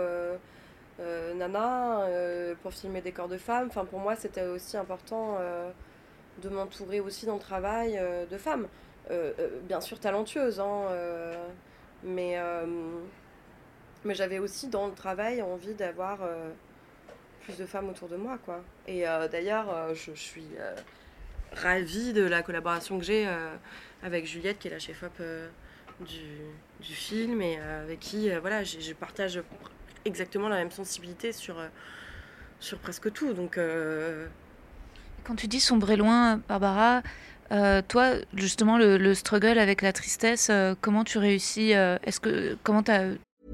nana pour filmer des corps de femmes. Enfin, pour moi, c'était aussi important de m'entourer aussi dans le travail de femmes. Bien sûr talentueuses, mais j'avais aussi dans le travail envie d'avoir plus de femmes autour de moi, quoi. Et d'ailleurs, je suis ravie de la collaboration que j'ai avec Juliette, qui est la chef-op du film, et avec qui je partage exactement la même sensibilité sur presque tout. Donc, Quand tu dis sombrer loin, Barbara, toi, justement, le struggle avec la tristesse, comment tu réussis comment t'as...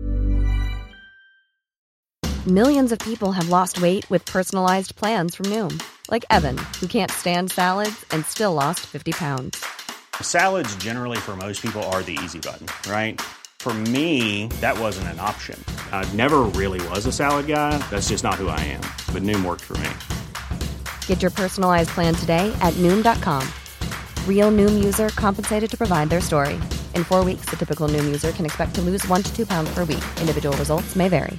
Millions of people have lost weight with personalized plans from Noom. Like Evan, who can't stand salads and still lost 50 pounds. Salads generally for most people are the easy button, right? For me, that wasn't an option. I never really was a salad guy. That's just not who I am. But Noom worked for me. Get your personalized plan today at Noom.com. Real Noom user compensated to provide their story. In 4 weeks, the typical Noom user can expect to lose 1 to 2 pounds per week. Individual results may vary.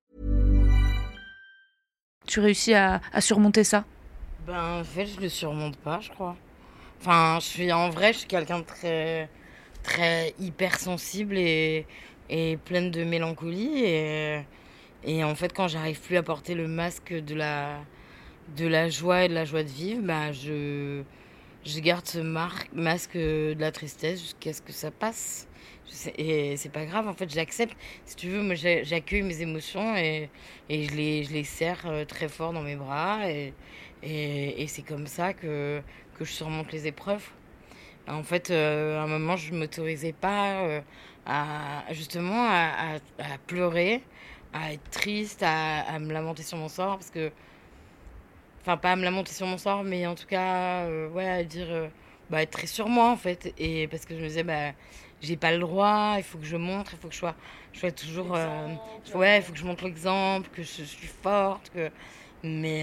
Tu réussis à surmonter ça? En fait, je le surmonte pas, je crois. Enfin, je suis quelqu'un de très, très hypersensible et pleine de mélancolie. Et en fait, quand j'arrive plus à porter le masque de la joie et de la joie de vivre, je garde ce masque de la tristesse jusqu'à ce que ça passe. Et c'est pas grave, en fait, j'accepte. Si tu veux, moi, j'accueille mes émotions et je les serre très fort dans mes bras. Et c'est comme ça que je surmonte les épreuves. En fait, à un moment, je ne m'autorisais pas à pleurer, à être triste, à me lamenter sur mon sort. Parce que, enfin, pas à me lamenter sur mon sort, mais en tout cas, à dire, être triste sur moi, en fait. Et parce que je me disais, j'ai pas le droit, il faut que je montre, il faut que je sois toujours... il faut que je montre l'exemple, que je suis forte, mais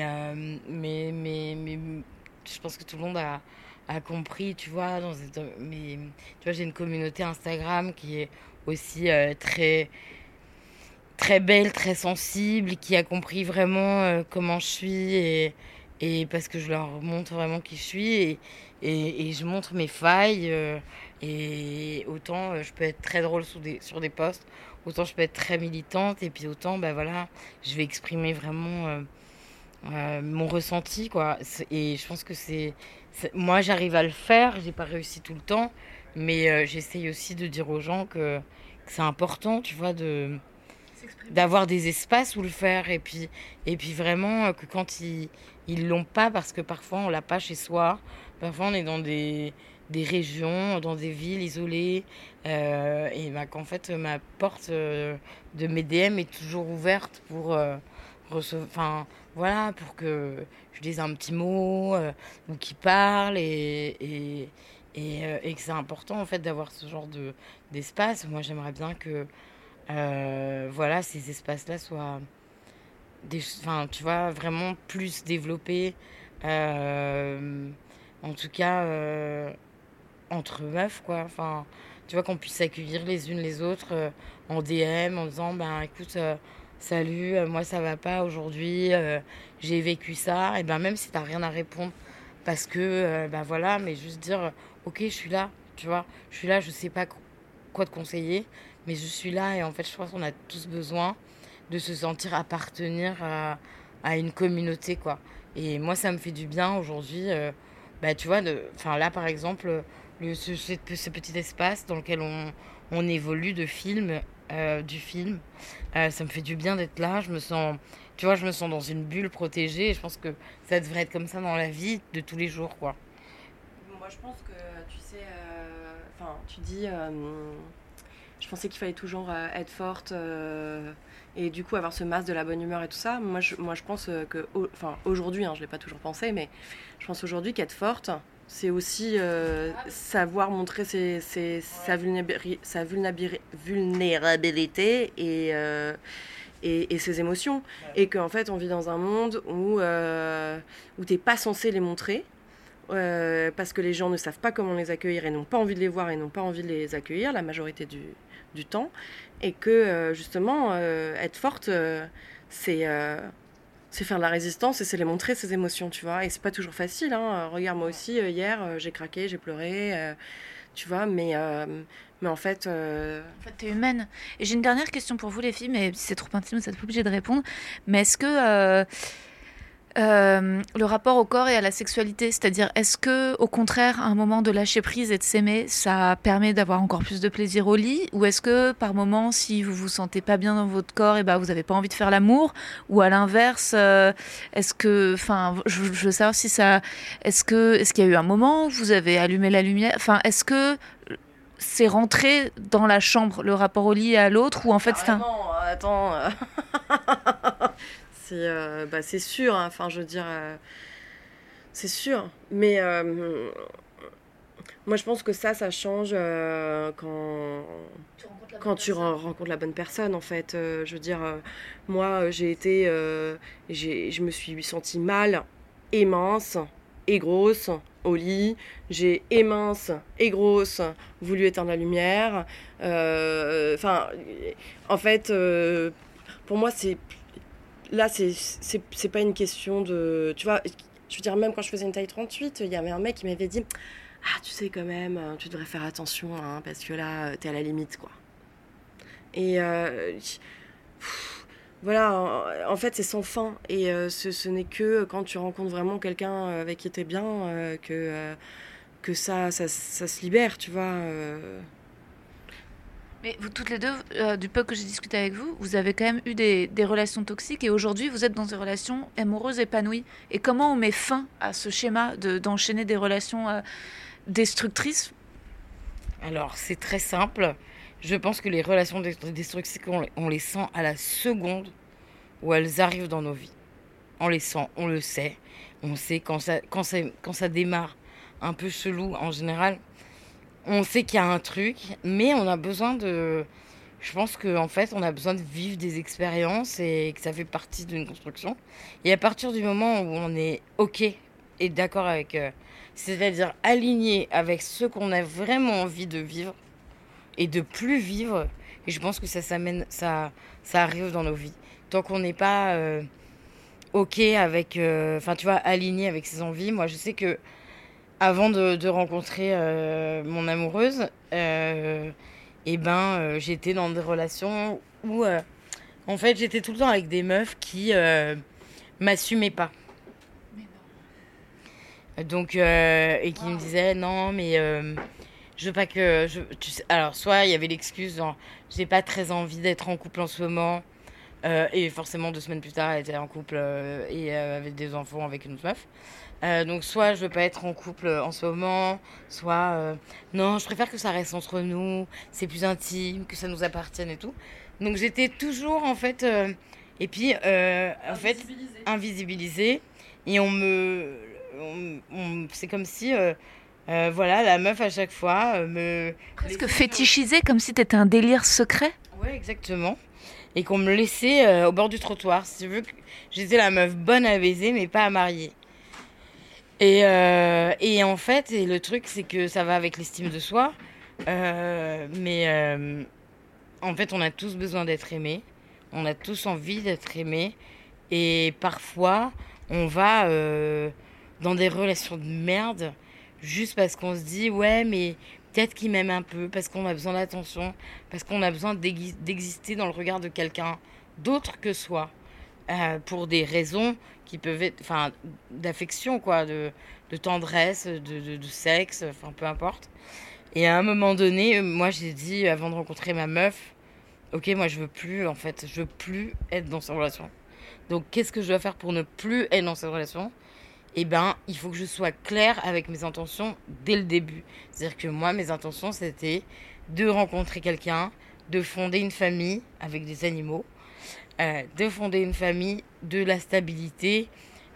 je pense que tout le monde a compris, tu vois. Tu vois, j'ai une communauté Instagram qui est aussi très, très belle, très sensible, qui a compris vraiment comment je suis, et parce que je leur montre vraiment qui je suis, et je montre mes failles, et autant je peux être très drôle sur des posts, autant je peux être très militante, et puis autant je vais exprimer vraiment mon ressenti, quoi. Et je pense que moi j'arrive à le faire, j'ai pas réussi tout le temps, mais j'essaye aussi de dire aux gens que c'est important, tu vois, d'avoir des espaces où le faire, et puis vraiment que quand ils l'ont pas, parce que parfois on l'a pas chez soi, parfois on est dans des régions, dans des villes isolées, et qu'en fait ma porte de mes DM est toujours ouverte enfin voilà, pour que je dise un petit mot ou qu'ils parlent et que c'est important en fait d'avoir ce genre d'espace. Moi j'aimerais bien que voilà, ces espaces-là soient enfin tu vois, vraiment plus développés, en tout cas entre meufs quoi. Enfin tu vois, qu'on puisse s'accueillir les unes les autres en DM en disant ben écoute, salut, moi ça va pas aujourd'hui, j'ai vécu ça, et ben même si t'as rien à répondre parce que ben voilà, mais juste dire ok, je suis là, tu vois, je suis là, je sais pas quoi te conseiller, mais je suis là. Et en fait je pense qu'on a tous besoin de se sentir appartenir à une communauté quoi. Et moi ça me fait du bien aujourd'hui, bah tu vois, enfin là par exemple ce petit espace dans lequel on évolue du film, ça me fait du bien d'être là. Je me sens, tu vois, je me sens dans une bulle protégée, et je pense que ça devrait être comme ça dans la vie de tous les jours quoi. Moi, je pense que, tu sais, enfin, tu dis, je pensais qu'il fallait toujours être forte et du coup avoir ce masque de la bonne humeur et tout ça. Moi, je pense que, enfin, aujourd'hui, je ne l'ai pas toujours pensé, mais je pense aujourd'hui qu'être forte, c'est aussi savoir montrer sa vulnérabilité et ses émotions. Et qu'en fait, on vit dans un monde où tu n'es pas censé les montrer. Parce que les gens ne savent pas comment les accueillir et n'ont pas envie de les voir et n'ont pas envie de les accueillir la majorité du temps, et que justement être forte c'est faire de la résistance et c'est les montrer ses émotions, tu vois, et c'est pas toujours facile, hein. Regarde, moi aussi hier j'ai craqué, j'ai pleuré, tu vois, mais en fait t'es humaine. Et j'ai une dernière question pour vous les filles, mais si c'est trop intime vous n'êtes pas obligé de répondre, mais est-ce que le rapport au corps et à la sexualité, c'est-à-dire est-ce que au contraire à un moment de lâcher prise et de s'aimer ça permet d'avoir encore plus de plaisir au lit, ou est-ce que par moment si vous vous sentez pas bien dans votre corps et vous n'avez pas envie de faire l'amour, ou à l'inverse est-ce que, enfin je veux savoir si ça, est-ce qu'il y a eu un moment où vous avez allumé la lumière, enfin est-ce que c'est rentré dans la chambre le rapport au lit et à l'autre, ou en fait c'est un... Attends c'est sûr, hein. Enfin je veux dire c'est sûr, mais moi je pense que ça change quand tu rencontres la bonne personne en fait. Je veux dire moi j'ai été je me suis sentie mal et mince et grosse au lit, j'ai et mince et grosse voulu éteindre la lumière, enfin en fait pour moi c'est pas une question de, tu vois, je veux dire, même quand je faisais une taille 38, il y avait un mec qui m'avait dit tu sais quand même, tu devrais faire attention, hein, parce que là t'es à la limite quoi. Et voilà, en fait c'est sans fin, et ce n'est que quand tu rencontres vraiment quelqu'un avec qui t'es bien que ça se libère, tu vois. Mais vous toutes les deux, du peu que j'ai discuté avec vous, vous avez quand même eu des relations toxiques, et aujourd'hui vous êtes dans des relations amoureuses épanouies. Et comment on met fin à ce schéma d'enchaîner des relations destructrices ? Alors c'est très simple. Je pense que les relations destructrices, on les sent à la seconde où elles arrivent dans nos vies. On les sent, on le sait. On sait quand ça démarre un peu chelou en général. On sait qu'il y a un truc, mais on a besoin de... Je pense qu'en fait, on a besoin de vivre des expériences et que ça fait partie d'une construction. Et à partir du moment où on est OK et d'accord avec... c'est-à-dire aligné avec ce qu'on a vraiment envie de vivre et de plus vivre, et je pense que ça arrive dans nos vies. Tant qu'on n'est pas OK avec... Enfin, tu vois, aligné avec ses envies. Moi, je sais que avant de rencontrer mon amoureuse, j'étais dans des relations où en fait j'étais tout le temps avec des meufs qui m'assumaient pas. Donc et qui me disaient non mais je veux pas que alors soit il y avait l'excuse genre j'ai pas très envie d'être en couple en ce moment, et forcément 2 semaines plus tard elle était en couple et avec des enfants avec une autre meuf. Donc soit je veux pas être en couple en ce moment, soit non je préfère que ça reste entre nous, c'est plus intime, que ça nous appartienne et tout. Donc j'étais toujours en fait Et puis, en fait, invisibilisé. Et c'est comme si, voilà, la meuf à chaque fois me... Presque fétichisé, comme si t'étais un délire secret. Ouais, exactement. Et qu'on me laissait au bord du trottoir. Si tu veux, j'étais la meuf bonne à baiser, mais pas à marier. Et en fait, le truc, c'est que ça va avec l'estime de soi. Mais en fait, on a tous besoin d'être aimés. On a tous envie d'être aimés. Et parfois, on va dans des relations de merde juste parce qu'on se dit, ouais, mais peut-être qu'il m'aime un peu, parce qu'on a besoin d'attention, parce qu'on a besoin d'exister dans le regard de quelqu'un d'autre que soi, pour des raisons qui peuvent être, enfin, d'affection, quoi, de tendresse, de sexe, enfin, peu importe. Et à un moment donné, moi, j'ai dit, avant de rencontrer ma meuf, ok, moi, je veux plus être dans cette relation. Donc, qu'est-ce que je dois faire pour ne plus être dans cette relation ? Eh ben, il faut que je sois claire avec mes intentions dès le début. C'est-à-dire que moi, mes intentions, c'était de rencontrer quelqu'un, de fonder une famille avec des animaux, de fonder une famille, de la stabilité,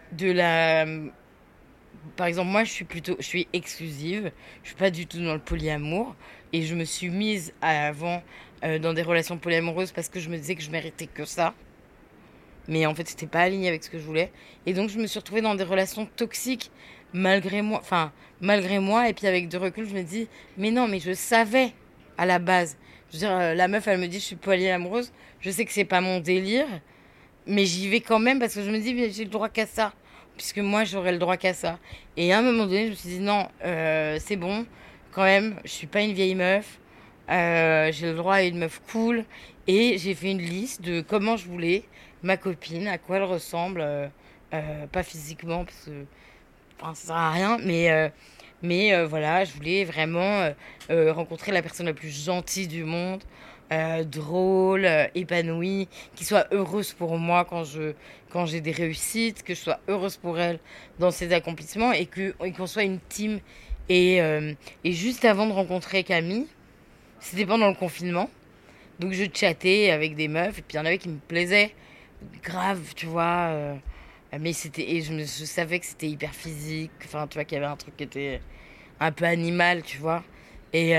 Par exemple, moi, je suis exclusive. Je suis pas du tout dans le polyamour. Et je me suis mise avant dans des relations polyamoureuses parce que je me disais que je méritais que ça. Mais en fait, c'était pas aligné avec ce que je voulais. Et donc, je me suis retrouvée dans des relations toxiques malgré moi. Et puis, avec du recul, je me dis, mais non, mais je savais à la base. Je veux dire, la meuf, elle me dit, je suis polyamoureuse. Je sais que c'est pas mon délire. Mais j'y vais quand même parce que je me dis, mais j'ai le droit qu'à ça. Puisque moi, j'aurais le droit qu'à ça. Et à un moment donné, je me suis dit, non, c'est bon. Quand même, je suis pas une vieille meuf. J'ai le droit à une meuf cool. Et j'ai fait une liste de comment je voulais ma copine, à quoi elle ressemble, pas physiquement, parce que ça sert à rien, mais voilà, je voulais vraiment rencontrer la personne la plus gentille du monde, drôle, épanouie, qui soit heureuse pour moi quand j'ai des réussites, que je sois heureuse pour elle dans ses accomplissements et qu'on soit une team. Et juste avant de rencontrer Camille, c'était pendant le confinement, donc je chattais avec des meufs, et puis il y en avait qui me plaisaient grave, tu vois, mais je savais que c'était hyper physique, enfin, tu vois, qu'il y avait un truc qui était un peu animal, tu vois, et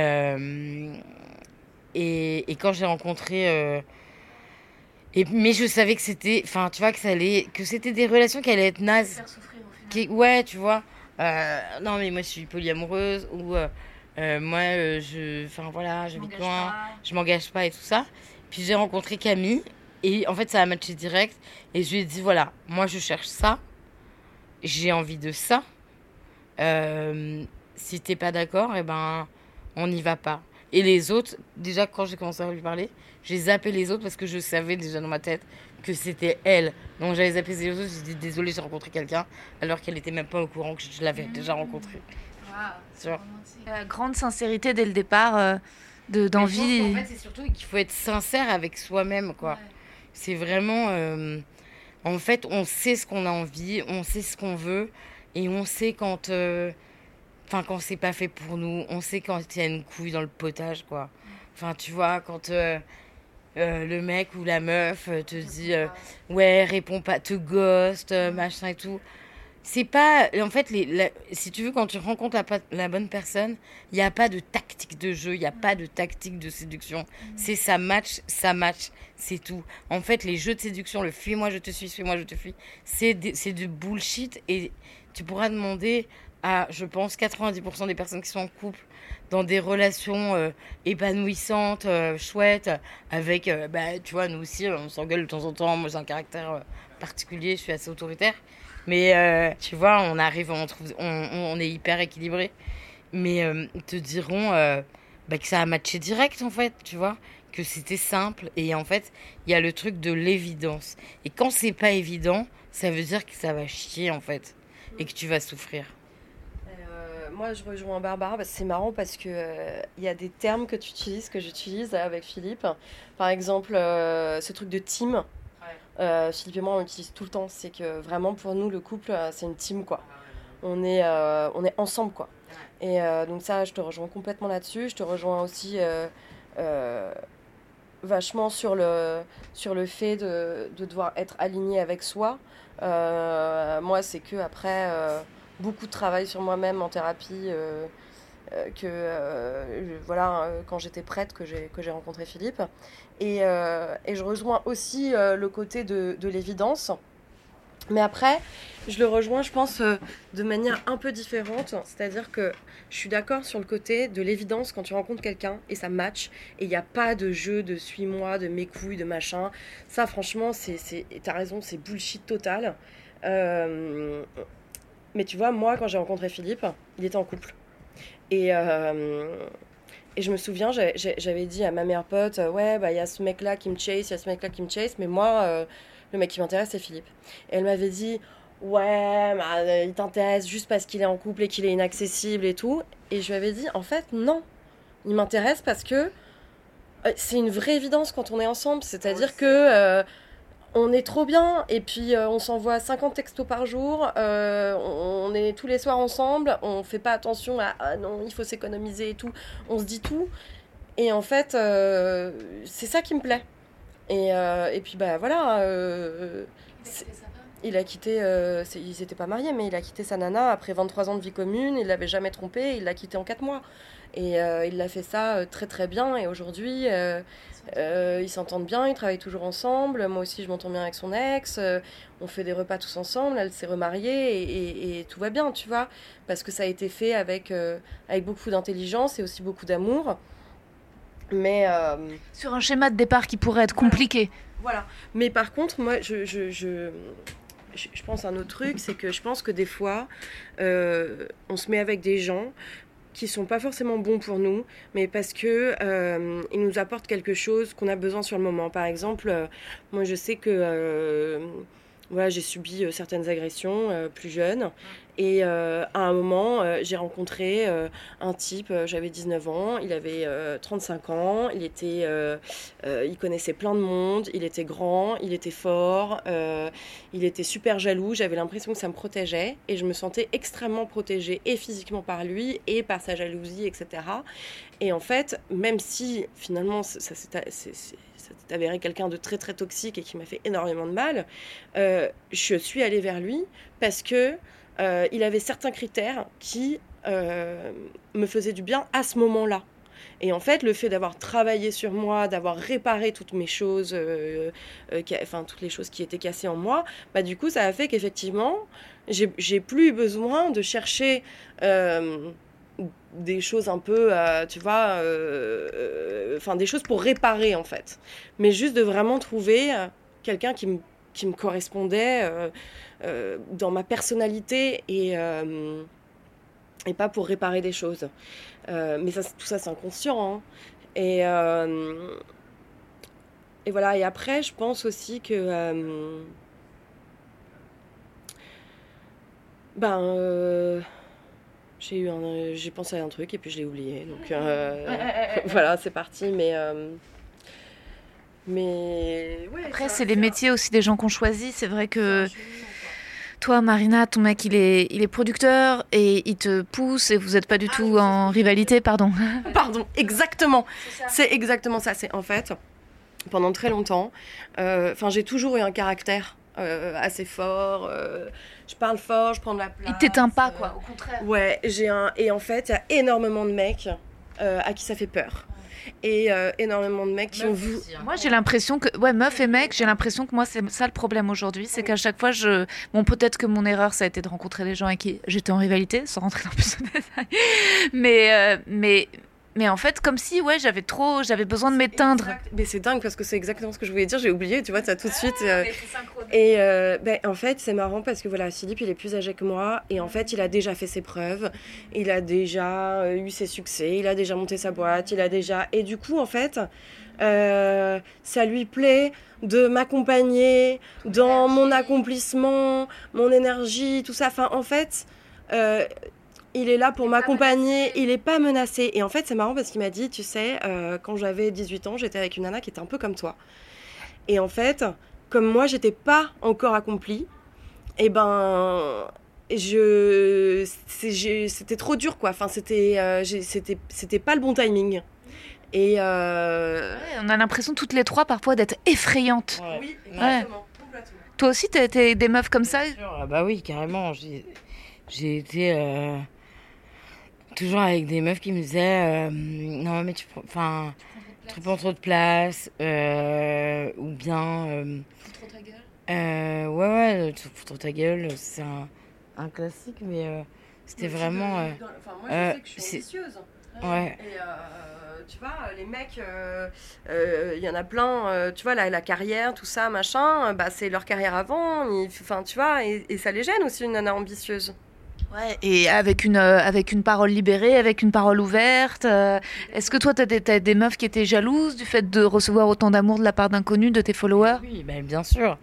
quand j'ai rencontré mais je savais que c'était, enfin, tu vois, que c'était des relations qui allaient être nazes, ouais, tu vois, non, mais moi je suis polyamoureuse, ou moi enfin voilà, j'habite loin, je m'engage pas et tout ça. Puis j'ai rencontré Camille. Et en fait, ça a matché direct. Et je lui ai dit, voilà, moi, je cherche ça. J'ai envie de ça. Si t'es pas d'accord, eh ben, on n'y va pas. Et les autres, déjà, quand j'ai commencé à lui parler, j'ai zappé les autres parce que je savais déjà dans ma tête que c'était elle. Donc, j'avais zappé les autres. J'ai dit, désolée, j'ai rencontré quelqu'un. Alors qu'elle était même pas au courant que je l'avais déjà rencontré. Wow, grande sincérité dès le départ, d'envie. En fait, c'est surtout qu'il faut être sincère avec soi-même, quoi. Ouais. C'est vraiment... en fait, on sait ce qu'on a envie, on sait ce qu'on veut, et on sait quand c'est pas fait pour nous, on sait quand il y a une couille dans le potage, quoi. Enfin, tu vois, quand le mec ou la meuf te dit ouais, réponds pas, te ghost, machin et tout. C'est pas... En fait, si tu veux, quand tu rencontres la bonne personne, il n'y a pas de tactique de jeu, il n'y a pas de tactique de séduction. C'est ça match, c'est tout. En fait, les jeux de séduction, le fuis-moi, je te fuis, c'est du bullshit. Et tu pourras demander à, je pense, 90% des personnes qui sont en couple, dans des relations épanouissantes, chouettes, avec, tu vois, nous aussi, on s'engueule de temps en temps. Moi, j'ai un caractère particulier, je suis assez autoritaire. Mais tu vois, on est hyper équilibré. Mais ils te diront que ça a matché direct, en fait, tu vois, que c'était simple. Et en fait, il y a le truc de l'évidence. Et quand c'est pas évident, ça veut dire que ça va chier, en fait, et que tu vas souffrir. Moi, je rejoins Barbara, parce que c'est marrant parce que y a des termes que j'utilise avec Philippe. Par exemple, ce truc de team. Philippe et moi, on l'utilise tout le temps. C'est que vraiment, pour nous, le couple, c'est une team, quoi. On est ensemble, quoi. Et donc ça, je te rejoins complètement là-dessus. Je te rejoins aussi vachement sur le fait de devoir être aligné avec soi. Moi, c'est que après beaucoup de travail sur moi-même en thérapie, quand j'étais prête que j'ai rencontré Philippe. Et je rejoins aussi le côté de l'évidence. Mais après, je le rejoins, je pense, de manière un peu différente. C'est-à-dire que je suis d'accord sur le côté de l'évidence quand tu rencontres quelqu'un et ça match. Et il n'y a pas de jeu de suis-moi, de mes couilles, de machin. Ça, franchement, t'as raison, c'est bullshit total. Mais tu vois, moi, quand j'ai rencontré Philippe, il était en couple. Et je me souviens, j'avais dit à ma meilleure pote, ouais, bah, il y a ce mec-là qui me chase, mais moi... le mec qui m'intéresse, c'est Philippe. Et elle m'avait dit, ouais, bah, il t'intéresse juste parce qu'il est en couple et qu'il est inaccessible et tout. Et je lui avais dit, en fait, non. Il m'intéresse parce que c'est une vraie évidence quand on est ensemble. C'est-à-dire que on est trop bien. Et puis, on s'envoie 50 textos par jour. On est tous les soirs ensemble. On fait pas attention à, ah non, il faut s'économiser et tout. On se dit tout. Et en fait, c'est ça qui me plaît. Et puis bah voilà, il a quitté, ils n'étaient pas mariés, mais il a quitté sa nana après 23 ans de vie commune, il l'avait jamais trompée, il l'a quitté en 4 mois. Et il a fait ça très très bien, et aujourd'hui ils s'entendent bien, ils travaillent toujours ensemble, moi aussi je m'entends bien avec son ex, on fait des repas tous ensemble, elle s'est remariée et tout va bien, tu vois, parce que ça a été fait avec beaucoup d'intelligence et aussi beaucoup d'amour. Mais sur un schéma de départ qui pourrait être compliqué. Voilà. Mais par contre, moi, je pense à un autre truc, c'est que je pense que des fois, on se met avec des gens qui sont pas forcément bons pour nous, mais parce que ils nous apportent quelque chose qu'on a besoin sur le moment. Par exemple, moi, je sais que voilà, j'ai subi certaines agressions plus jeune. Et à un moment, j'ai rencontré un type, j'avais 19 ans, il avait 35 ans, il connaissait plein de monde, il était grand, il était fort, il était super jaloux, j'avais l'impression que ça me protégeait et je me sentais extrêmement protégée et physiquement par lui et par sa jalousie, etc. Et en fait, même si finalement ça s'est avéré quelqu'un de très très toxique et qui m'a fait énormément de mal, je suis allée vers lui parce que il avait certains critères qui me faisaient du bien à ce moment-là. Et en fait, le fait d'avoir travaillé sur moi, d'avoir réparé toutes mes choses, toutes les choses qui étaient cassées en moi, bah, du coup, ça a fait qu'effectivement, j'ai plus besoin de chercher des choses un peu, tu vois, des choses pour réparer, en fait. Mais juste de vraiment trouver quelqu'un qui me correspondait dans ma personnalité et pas pour réparer des choses. Mais tout ça, c'est inconscient. Hein. Et voilà. Et après, je pense aussi que... j'ai pensé à un truc et puis je l'ai oublié. Donc voilà, c'est parti. Mais ouais, après, c'est les métiers aussi des gens qu'on choisit. C'est vrai que toi, Marina, ton mec, il est producteur et il te pousse et vous n'êtes pas du tout en rivalité, pardon. Pardon, exactement. C'est exactement ça. C'est en fait, pendant très longtemps, j'ai toujours eu un caractère assez fort. Je parle fort, je prends de la place. Il t'éteint pas, quoi, au contraire. Ouais, et en fait, il y a énormément de mecs à qui ça fait peur. Et énormément de mecs qui ont vu. Moi, j'ai l'impression que, meuf et mec, j'ai l'impression que moi, c'est ça le problème aujourd'hui, c'est qu'à chaque fois, peut-être que mon erreur, ça a été de rencontrer des gens avec qui j'étais en rivalité, sans rentrer dans plus de détails. Mais en fait, comme si, j'avais besoin de m'éteindre. Mais c'est dingue parce que c'est exactement ce que je voulais dire. J'ai oublié, tu vois, ça tout de suite. En fait, c'est marrant parce que voilà, Philippe, il est plus âgé que moi et en fait, il a déjà fait ses preuves. Il a déjà eu ses succès. Il a déjà monté sa boîte. Et du coup, en fait, ça lui plaît de m'accompagner dans mon accomplissement, mon énergie, tout ça. Enfin, en fait. Il est là pour m'accompagner, il n'est pas menacé. Et en fait, c'est marrant parce qu'il m'a dit, tu sais, quand j'avais 18 ans, j'étais avec une nana qui était un peu comme toi. Et en fait, comme moi, j'étais pas encore accomplie, et c'était trop dur, quoi. Enfin, c'était pas le bon timing. Et On a l'impression toutes les trois parfois d'être effrayantes. Ouais. oui, exactement, complètement. Toi aussi, t'as été des meufs comme ça? Bien sûr. Ah bah oui, carrément. J'ai été toujours avec des meufs qui me disaient non mais tu prends trop de place ou bien Trop ta gueule. ouais tu fous trop ta gueule, c'est un classique mais c'était vraiment Moi, je sais que je suis c'est- ambitieuse. ouais. Et tu vois, les mecs, il y en a plein, tu vois, la carrière, tout ça, machin, bah, c'est leur carrière avant. Enfin, tu vois, et ça les gêne aussi, une nana ambitieuse. Ouais, et avec une parole libérée, avec une parole ouverte. Est-ce que toi, t'as des meufs qui étaient jalouses du fait de recevoir autant d'amour de la part d'inconnus, de tes followers? Oui, bah, bien sûr.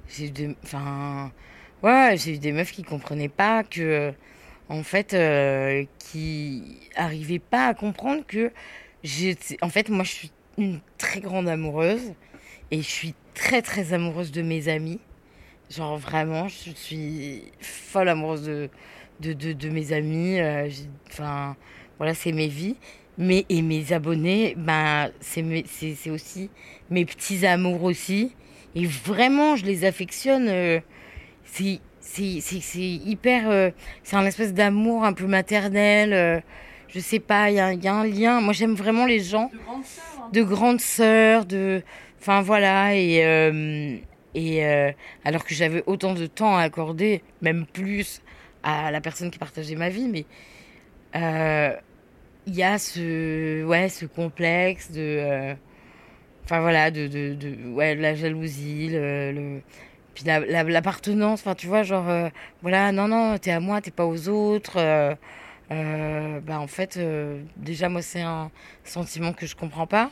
J'ai eu des meufs qui comprenaient pas que, en fait, qui arrivaient pas à comprendre que en fait, moi, je suis une très grande amoureuse et je suis très, très amoureuse de mes amis. Genre, vraiment, je suis folle amoureuse de mes amis. Enfin, voilà, c'est mes vies. Et mes abonnés, ben, c'est aussi mes petits amours aussi. Et vraiment, je les affectionne. C'est hyper. C'est un espèce d'amour un peu maternel. Je sais pas, il y a un lien. Moi, j'aime vraiment les gens. De grande sœur. De grandes sœurs, enfin voilà. Alors que j'avais autant de temps à accorder, même plus, à la personne qui partageait ma vie. Mais il y a ce complexe de. Enfin voilà, de la jalousie, puis l'appartenance, enfin tu vois, genre, voilà, non, t'es à moi, t'es pas aux autres. Bah en fait, déjà, moi, c'est un sentiment que je comprends pas.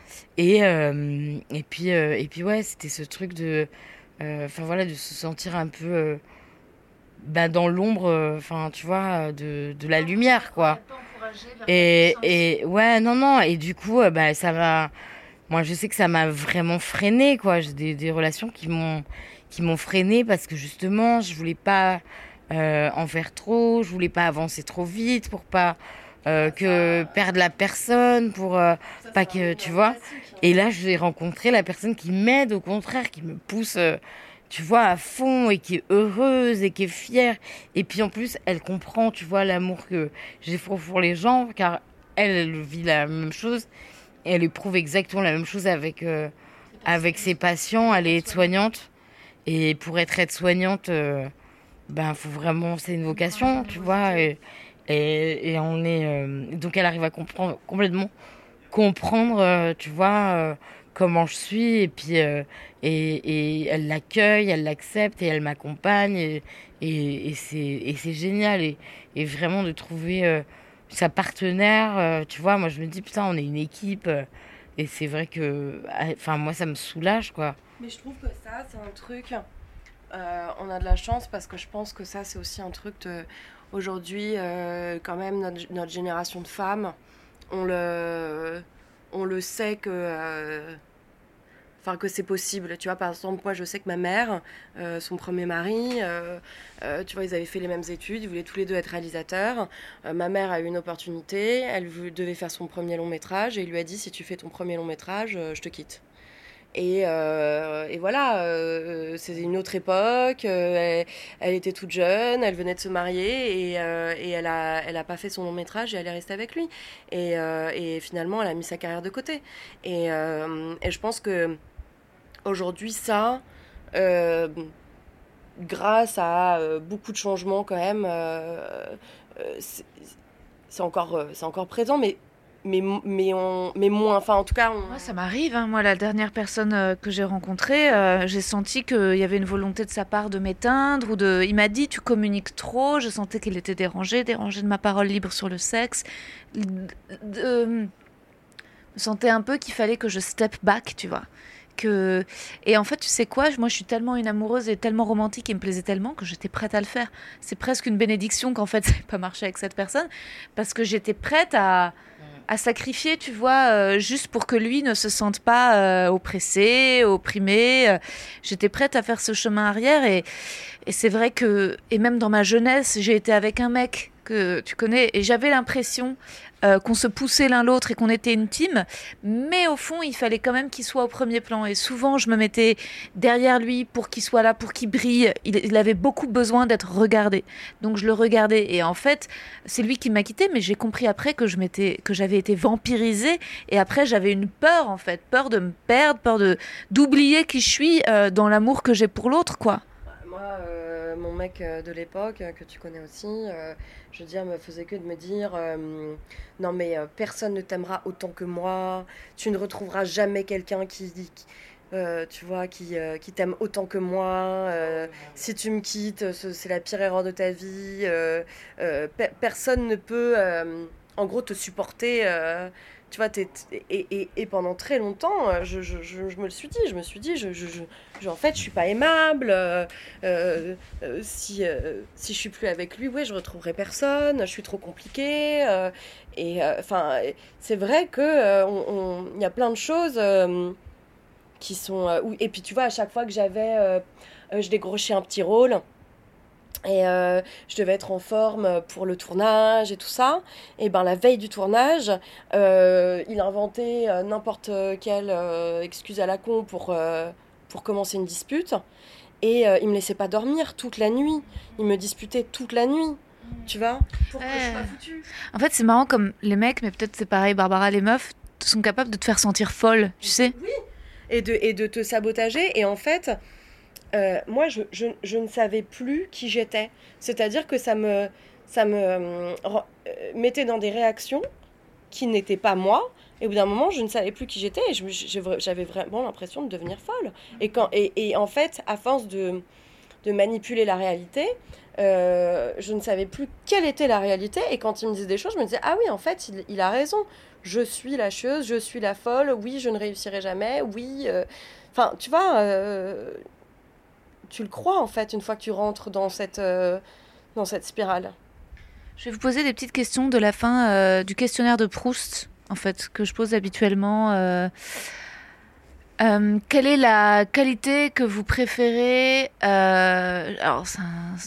Et puis ouais, c'était ce truc de. Enfin voilà, de se sentir un peu bah, dans l'ombre, enfin tu vois, de la lumière, quoi. Et ouais, non, et du coup, bah ça va. Moi, je sais que ça m'a vraiment freinée, quoi. J'ai des relations qui m'ont freinée parce que justement, je voulais pas en faire trop, je voulais pas avancer trop vite pour pas que perdre la personne, pour pas que, tu vois. Et là, j'ai rencontré la personne qui m'aide, au contraire, qui me pousse, tu vois, à fond et qui est heureuse et qui est fière. Et puis en plus, elle comprend, tu vois, l'amour que j'ai pour les gens, car elle vit la même chose. Et elle éprouve exactement la même chose avec ses patients. Elle est aide-soignante. Et pour être aide-soignante, ben, faut vraiment, c'est une vocation, tu vois. Et on est. Donc elle arrive à complètement comprendre, tu vois, comment je suis. Et puis, et elle l'accueille, elle l'accepte et elle m'accompagne. Et c'est génial. Et vraiment de trouver. Sa partenaire, tu vois, moi je me dis putain, on est une équipe et c'est vrai que enfin moi ça me soulage, quoi. Mais je trouve que ça, c'est un truc, on a de la chance parce que je pense que ça, c'est aussi un truc aujourd'hui, quand même, notre génération de femmes, on le sait que que c'est possible, tu vois. Par exemple, moi je sais que ma mère, son premier mari, tu vois, ils avaient fait les mêmes études, ils voulaient tous les deux être réalisateurs. Ma mère a eu une opportunité, elle devait faire son premier long métrage et il lui a dit: si tu fais ton premier long métrage, je te quitte. Et voilà, c'était une autre époque, elle était toute jeune, elle venait de se marier et elle a pas fait son long métrage et elle est restée avec lui. Et finalement, elle a mis sa carrière de côté. Et je pense que aujourd'hui, ça, grâce à beaucoup de changements quand même, c'est encore présent, mais moins. Enfin, en tout cas, Moi, ça m'arrive, hein. Moi, la dernière personne que j'ai rencontrée, j'ai senti qu'il y avait une volonté de sa part de m'éteindre il m'a dit: tu communiques trop. Je sentais qu'il était dérangé de ma parole libre sur le sexe. Me sentais un peu qu'il fallait que je step back, tu vois. Et en fait, tu sais quoi, moi je suis tellement une amoureuse et tellement romantique et me plaisait tellement que j'étais prête à le faire. C'est presque une bénédiction qu'en fait ça n'ait pas marché avec cette personne, parce que j'étais prête à sacrifier, tu vois, juste pour que lui ne se sente pas oppressé, opprimé. J'étais prête à faire ce chemin arrière et c'est vrai que, et même dans ma jeunesse, j'ai été avec un mec que tu connais, et j'avais l'impression qu'on se poussait l'un l'autre et qu'on était une team, mais au fond, il fallait quand même qu'il soit au premier plan. Et souvent, je me mettais derrière lui pour qu'il soit là, pour qu'il brille. Il avait beaucoup besoin d'être regardé. Donc, je le regardais. Et en fait, c'est lui qui m'a quittée, mais j'ai compris après que j'avais été vampirisée. Et après, j'avais une peur, en fait. Peur de me perdre, d'oublier qui je suis dans l'amour que j'ai pour l'autre, quoi. Moi, mon mec de l'époque, que tu connais aussi, je veux dire, me faisait que de me dire non mais personne ne t'aimera autant que moi, tu ne retrouveras jamais quelqu'un tu vois, qui t'aime autant que moi, si tu me quittes, c'est la pire erreur de ta vie, personne ne peut en gros te supporter, tu vois, et pendant très longtemps, je me le suis dit, en fait, je suis pas aimable, si je suis plus avec lui, ouais, je retrouverai personne, je suis trop compliquée, enfin, c'est vrai que il y a plein de choses qui sont... et puis, tu vois, à chaque fois que je décrochais un petit rôle, et je devais être en forme pour le tournage et tout ça, et ben la veille du tournage il inventait n'importe quelle excuse à la con pour commencer une dispute, et il me laissait pas dormir toute la nuit, il me disputait toute la nuit, tu vois, pour que je sois foutue. En fait, c'est marrant comme les mecs, mais peut-être c'est pareil, Barbara, les meufs sont capables de te faire sentir folle, tu sais. Oui, et de te sabotager, et en fait moi, je ne savais plus qui j'étais. C'est-à-dire que ça me mettait dans des réactions qui n'étaient pas moi. Et au bout d'un moment, je ne savais plus qui j'étais. Et j'avais vraiment l'impression de devenir folle. Et en fait, à force de manipuler la réalité, je ne savais plus quelle était la réalité. Et quand il me disait des choses, je me disais, ah oui, en fait, il a raison. Je suis la chieuse, je suis la folle. Oui, je ne réussirai jamais. Oui. Enfin, tu vois... tu le crois, en fait, une fois que tu rentres dans cette spirale. Je vais vous poser des petites questions de la fin du questionnaire de Proust, en fait, que je pose habituellement. Quelle est la qualité que vous préférez alors, c'est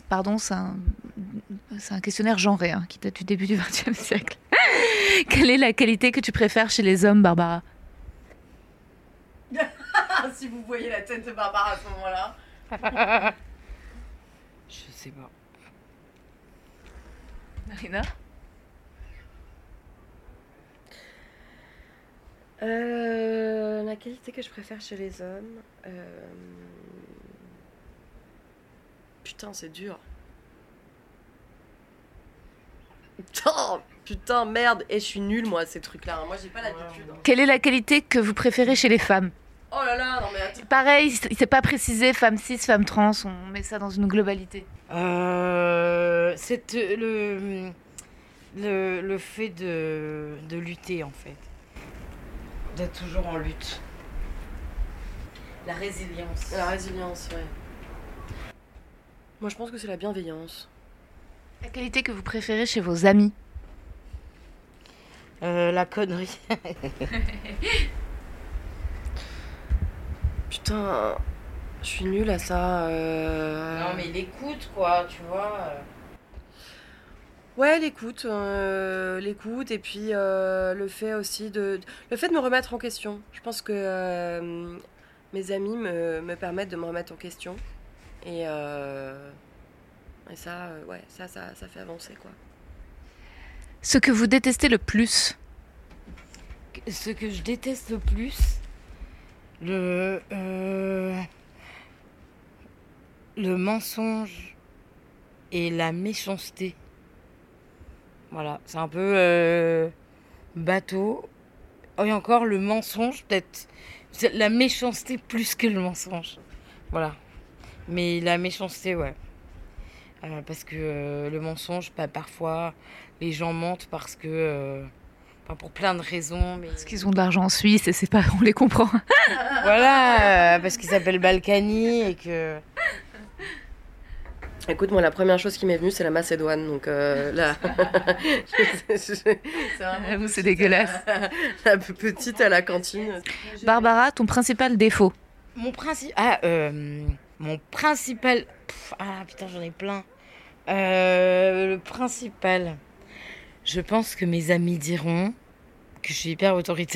un questionnaire genré, hein, qui date du début du XXe siècle. Quelle est la qualité que tu préfères chez les hommes, Barbara? Si vous voyez la tête de Barbara à ce moment-là. Je sais pas. Marina? La qualité que je préfère chez les hommes... Putain, c'est dur. Putain, merde. Et je suis nulle, moi, à ces trucs-là. Moi, j'ai pas l'habitude. Quelle est la qualité que vous préférez chez les femmes? Oh là là, non mais attends. Pareil, il s'est pas précisé, femme cis, femme trans, on met ça dans une globalité. C'est le fait de lutter, en fait. D'être toujours en lutte. La résilience. La résilience, ouais. Moi, je pense que c'est la bienveillance. La qualité que vous préférez chez vos amis? La connerie. Putain, je suis nulle à ça. Non, mais l'écoute, quoi, tu vois. Ouais, l'écoute, et puis le fait aussi de me remettre en question. Je pense que mes amis me permettent de me remettre en question, et ça, ouais, ça fait avancer, quoi. Ce que vous détestez le plus? Ce que je déteste le plus, le mensonge et la méchanceté. Voilà, c'est un peu bateau. Et encore le mensonge, peut-être. C'est la méchanceté plus que le mensonge. Voilà. Mais la méchanceté, ouais. Parce que le mensonge, parfois, les gens mentent parce que... pour plein de raisons. Mais... Parce qu'ils ont de l'argent en Suisse et c'est pas, on les comprend. Voilà, parce qu'ils s'appellent Balkany et que... Écoute, moi, la première chose qui m'est venue, c'est la Macédoine. Donc là... c'est dégueulasse. La petite à la cantine. Barbara, ton principal défaut? Mon principal... Ah putain, j'en ai plein. Le principal, je pense que mes amis diront que je suis hyper autoritaire.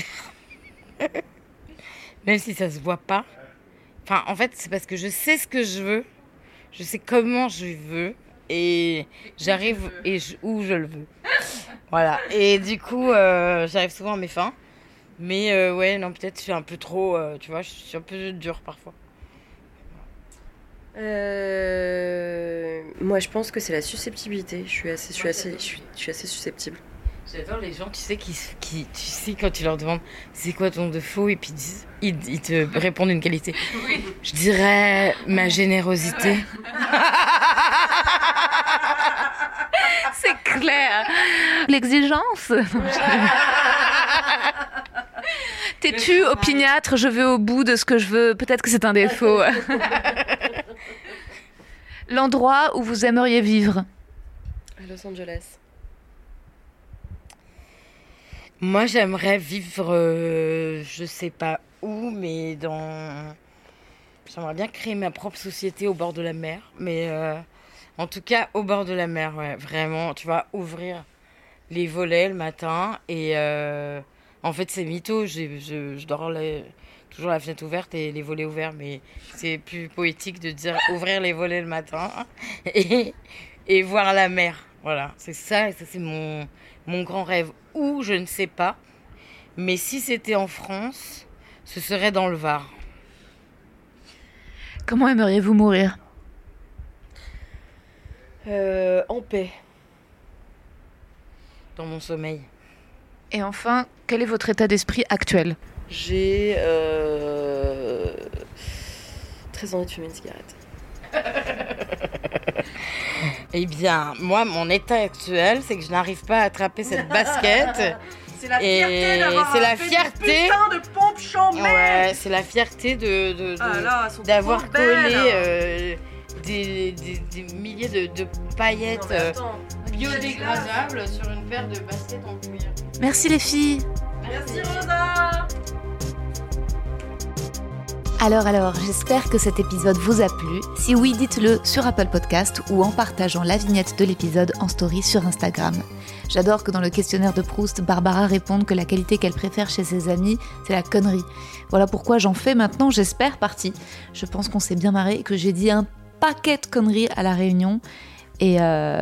Même si ça se voit pas. Enfin, en fait, c'est parce que je sais ce que je veux, je sais comment je veux, et j'arrive où je le veux. Voilà. Et du coup, j'arrive souvent à mes fins. Mais ouais, non, peut-être je suis un peu trop, tu vois, je suis un peu dure parfois. Moi, je pense que c'est la susceptibilité. Je suis assez susceptible. J'adore les gens, tu sais, tu sais, quand tu leur demandes c'est quoi ton défaut, et puis ils te répondent une qualité. Oui. Je dirais ma générosité. C'est clair. L'exigence. Têtu, opiniâtre, je vais au bout de ce que je veux. Peut-être que c'est un défaut. L'endroit où vous aimeriez vivre? À Los Angeles. Moi, j'aimerais vivre, je sais pas où, mais j'aimerais bien créer ma propre société au bord de la mer. Mais en tout cas, au bord de la mer, ouais, vraiment, tu vois, ouvrir les volets le matin. Et en fait, c'est mytho, je dors toujours la fenêtre ouverte et les volets ouverts. Mais c'est plus poétique de dire ouvrir les volets le matin et voir la mer. Voilà, c'est ça, et ça c'est mon grand rêve. Où, je ne sais pas. Mais si c'était en France, ce serait dans le Var. Comment aimeriez-vous mourir? En paix. Dans mon sommeil. Et enfin, quel est votre état d'esprit actuel? J'ai très envie de fumer une cigarette. Eh bien, moi, mon état actuel, c'est que je n'arrive pas à attraper cette basket. C'est la fierté d'avoir fait des putains de pompes chambées. Ouais, c'est la fierté d'avoir collé des milliers de paillettes biodégradables sur une paire de baskets en cuir. Merci les filles. Merci Rosa. Alors, j'espère que cet épisode vous a plu. Si oui, dites-le sur Apple Podcast ou en partageant la vignette de l'épisode en story sur Instagram. J'adore que dans le questionnaire de Proust, Barbara réponde que la qualité qu'elle préfère chez ses amis, c'est la connerie. Voilà pourquoi j'en fais maintenant, j'espère, partie. Je pense qu'on s'est bien marré, que j'ai dit un paquet de conneries à la réunion et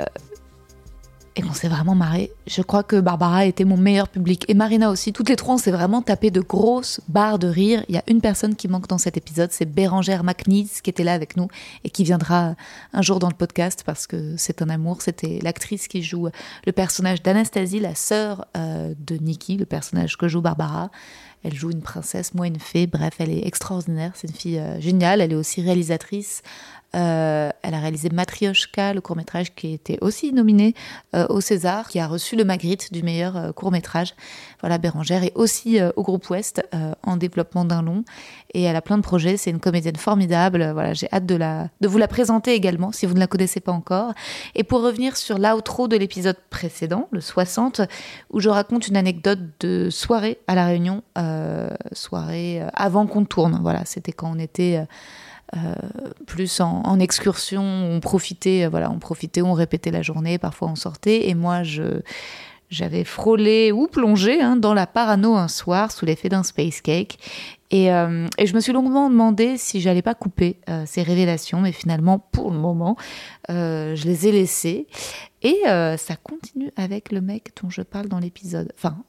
qu'on s'est vraiment marré. Je crois que Barbara était mon meilleur public et Marina aussi. Toutes les trois, on s'est vraiment tapé de grosses barres de rire. Il y a une personne qui manque dans cet épisode, c'est Bérangère McNeese qui était là avec nous et qui viendra un jour dans le podcast parce que c'est un amour. C'était l'actrice qui joue le personnage d'Anastasie, la sœur de Nikki, le personnage que joue Barbara. Elle joue une princesse, moi une fée. Bref, elle est extraordinaire. C'est une fille géniale. Elle est aussi réalisatrice. Elle a réalisé Matryoshka, le court-métrage qui était aussi nominé au César, qui a reçu le Magritte du meilleur court-métrage. Voilà, Bérangère est aussi au Groupe Ouest en développement d'un long et elle a plein de projets. C'est une comédienne formidable. Voilà, j'ai hâte de vous la présenter également si vous ne la connaissez pas encore. Et pour revenir sur l'outro de l'épisode précédent, le 60, où je raconte une anecdote de soirée à La Réunion, soirée avant qu'on tourne. Voilà, c'était quand on était plus en excursion, on profitait, on répétait la journée, parfois on sortait, et moi j'avais frôlé ou plongé dans la parano un soir sous l'effet d'un space cake, et je me suis longuement demandé si j'allais pas couper ces révélations, mais finalement pour le moment je les ai laissées, et ça continue avec le mec dont je parle dans l'épisode,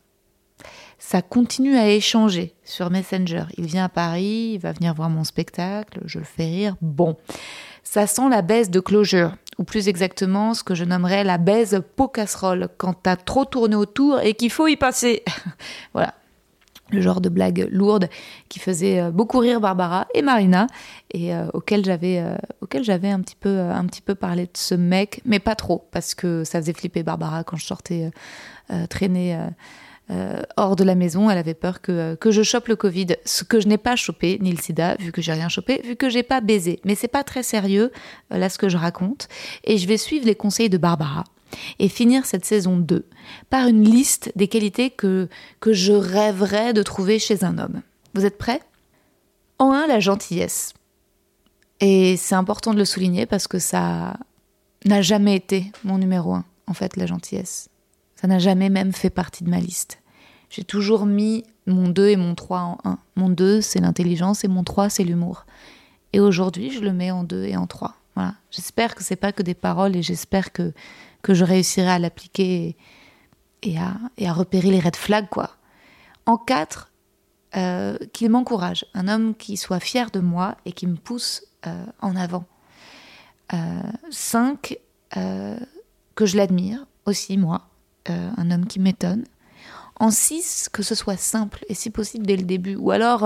ça continue à échanger sur Messenger. Il vient à Paris, il va venir voir mon spectacle, je le fais rire. Bon, ça sent la baise de closure, ou plus exactement ce que je nommerais la baise pot-casserole, quand t'as trop tourné autour et qu'il faut y passer. Voilà, le genre de blague lourde qui faisait beaucoup rire Barbara et Marina, et auquel j'avais un petit peu parlé de ce mec, mais pas trop, parce que ça faisait flipper Barbara quand je sortais traîner... hors de la maison. Elle avait peur que je chope le Covid, ce que je n'ai pas chopé, ni le sida, vu que j'ai rien chopé, vu que j'ai pas baisé. Mais c'est pas très sérieux, là, ce que je raconte. Et je vais suivre les conseils de Barbara et finir cette saison 2 par une liste des qualités que je rêverais de trouver chez un homme. Vous êtes prêts ? En 1, la gentillesse. Et c'est important de le souligner parce que ça n'a jamais été mon numéro 1, en fait, la gentillesse. Ça n'a jamais même fait partie de ma liste. J'ai toujours mis mon 2 et mon 3 en 1. Mon 2, c'est l'intelligence et mon 3, c'est l'humour. Et aujourd'hui, je le mets en 2 et en 3. Voilà. J'espère que c'est pas que des paroles et j'espère que je réussirai à l'appliquer et à repérer les red flags, quoi. En 4, qu'il m'encourage. Un homme qui soit fier de moi et qui me pousse en avant. 5, que je l'admire aussi, moi. Un homme qui m'étonne. En 6, que ce soit simple et si possible dès le début. Ou alors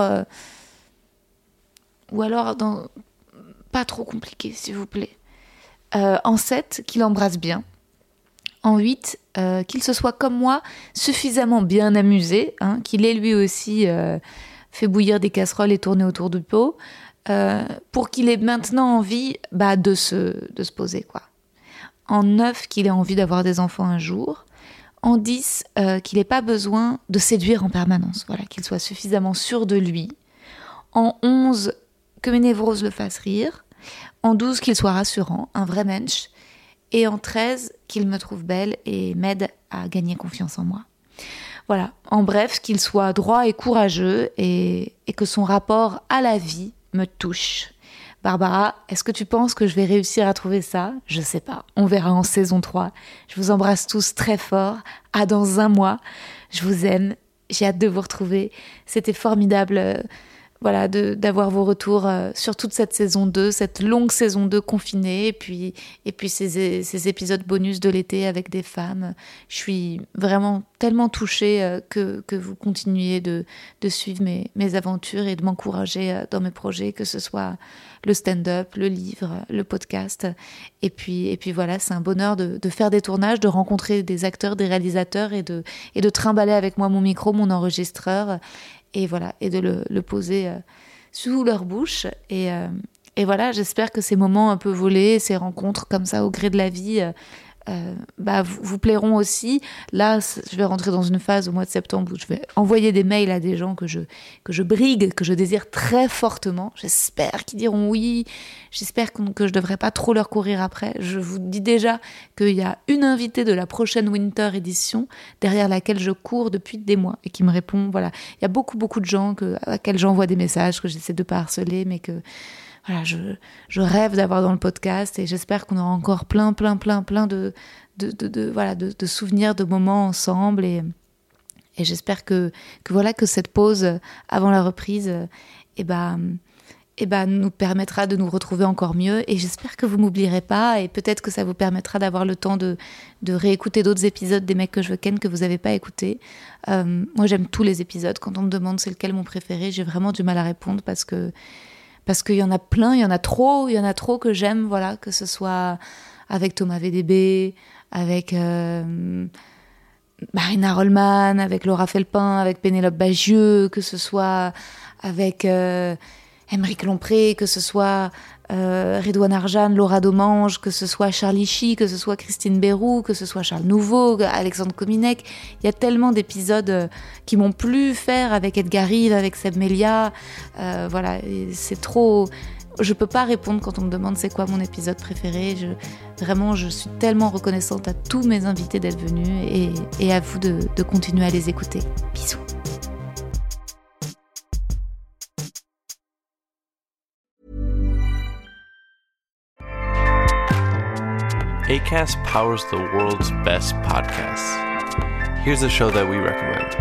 pas trop compliqué, s'il vous plaît. En 7, qu'il embrasse bien. En 8, qu'il se soit comme moi suffisamment bien amusé, hein, qu'il ait lui aussi fait bouillir des casseroles et tourner autour du pot, pour qu'il ait maintenant envie de se poser, quoi. En 9, qu'il ait envie d'avoir des enfants un jour. En 10, qu'il n'ait pas besoin de séduire en permanence, voilà, qu'il soit suffisamment sûr de lui. En 11, que mes névroses le fassent rire. En 12, qu'il soit rassurant, un vrai mensch. Et en 13, qu'il me trouve belle et m'aide à gagner confiance en moi. Voilà, en bref, qu'il soit droit et courageux et que son rapport à la vie me touche. Barbara, est-ce que tu penses que je vais réussir à trouver ça ? Je sais pas, on verra en saison 3. Je vous embrasse tous très fort. À dans un mois. Je vous aime, j'ai hâte de vous retrouver. C'était formidable d'avoir vos retours sur toute cette saison 2, cette longue saison 2 confinée, et puis ces épisodes bonus de l'été avec des femmes. Je suis vraiment tellement touchée que vous continuiez de suivre mes aventures et de m'encourager dans mes projets, que ce soit le stand-up, le livre, le podcast. Et puis voilà, c'est un bonheur de faire des tournages, de rencontrer des acteurs, des réalisateurs et de trimballer avec moi mon micro, mon enregistreur. Et voilà, et de le poser sous leur bouche. Et voilà, j'espère que ces moments un peu volés, ces rencontres comme ça au gré de la vie, vous plairont aussi. Là, je vais rentrer dans une phase au mois de septembre où je vais envoyer des mails à des gens que je brigue, que je désire très fortement. J'espère qu'ils diront oui. J'espère que je devrais pas trop leur courir après. Je vous dis déjà qu'il y a une invitée de la prochaine Winter Edition derrière laquelle je cours depuis des mois et qui me répond. Voilà, il y a beaucoup de gens à laquelle j'envoie des messages que j'essaie de pas harceler, mais que voilà, je rêve d'avoir dans le podcast et j'espère qu'on aura encore plein de souvenirs, de moments ensemble et j'espère que cette pause avant la reprise nous permettra de nous retrouver encore mieux et j'espère que vous m'oublierez pas et peut-être que ça vous permettra d'avoir le temps de réécouter d'autres épisodes des mecs que je veux ken que vous avez pas écoutés. Moi j'aime tous les épisodes. Quand on me demande c'est lequel mon préféré, j'ai vraiment du mal à répondre parce qu'il y en a plein, il y en a trop que j'aime, voilà, que ce soit avec Thomas VDB, avec Marina Rollman, avec Laura Felpin, avec Pénélope Bagieux, que ce soit avec Émeric Lompré, que ce soit Redouane Arjan, Laura Domange, que ce soit Charlie Chi, que ce soit Christine Bérou, que ce soit Charles Nouveau, Alexandre Kominek. Il y a tellement d'épisodes qui m'ont plu faire avec Edgar Rive, avec Seb Melia. Voilà, c'est trop... Je peux pas répondre quand on me demande c'est quoi mon épisode préféré. Je suis tellement reconnaissante à tous mes invités d'être venus et à vous de continuer à les écouter. Bisous. Acast powers the world's best podcasts. Here's a show that we recommend.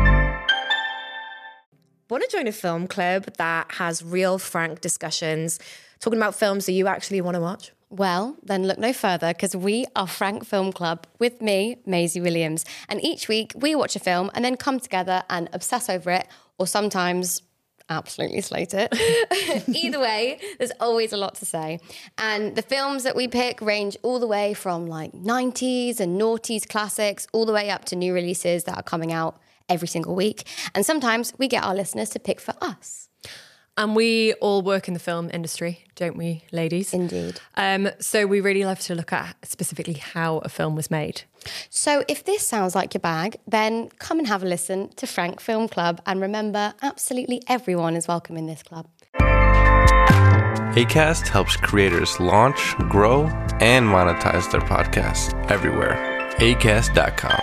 Want to join a film club that has real, frank discussions, talking about films that you actually want to watch? Well, then look no further because we are Frank Film Club with me, Maisie Williams. And each week we watch a film and then come together and obsess over it, or sometimes absolutely slate it. Either way, there's always a lot to say. And the films that we pick range all the way from like 90s and noughties classics all the way up to new releases that are coming out every single week. And sometimes we get our listeners to pick for us. And we all work in the film industry, don't we, ladies? Indeed. So we really love to look at specifically how a film was made. So if this sounds like your bag, then come and have a listen to Frank Film Club. And remember, absolutely everyone is welcome in this club. Acast helps creators launch, grow, and monetize their podcasts everywhere. Acast.com.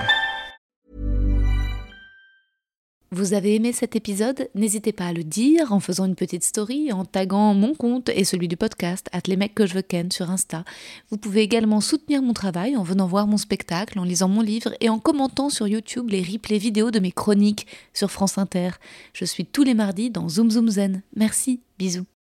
Vous avez aimé cet épisode ? N'hésitez pas à le dire en faisant une petite story, en taguant mon compte et celui du podcast @lesmecsquejeveusken sur Insta. Vous pouvez également soutenir mon travail en venant voir mon spectacle, en lisant mon livre et en commentant sur YouTube les replays vidéo de mes chroniques sur France Inter. Je suis tous les mardis dans Zoom Zoom Zen. Merci, bisous.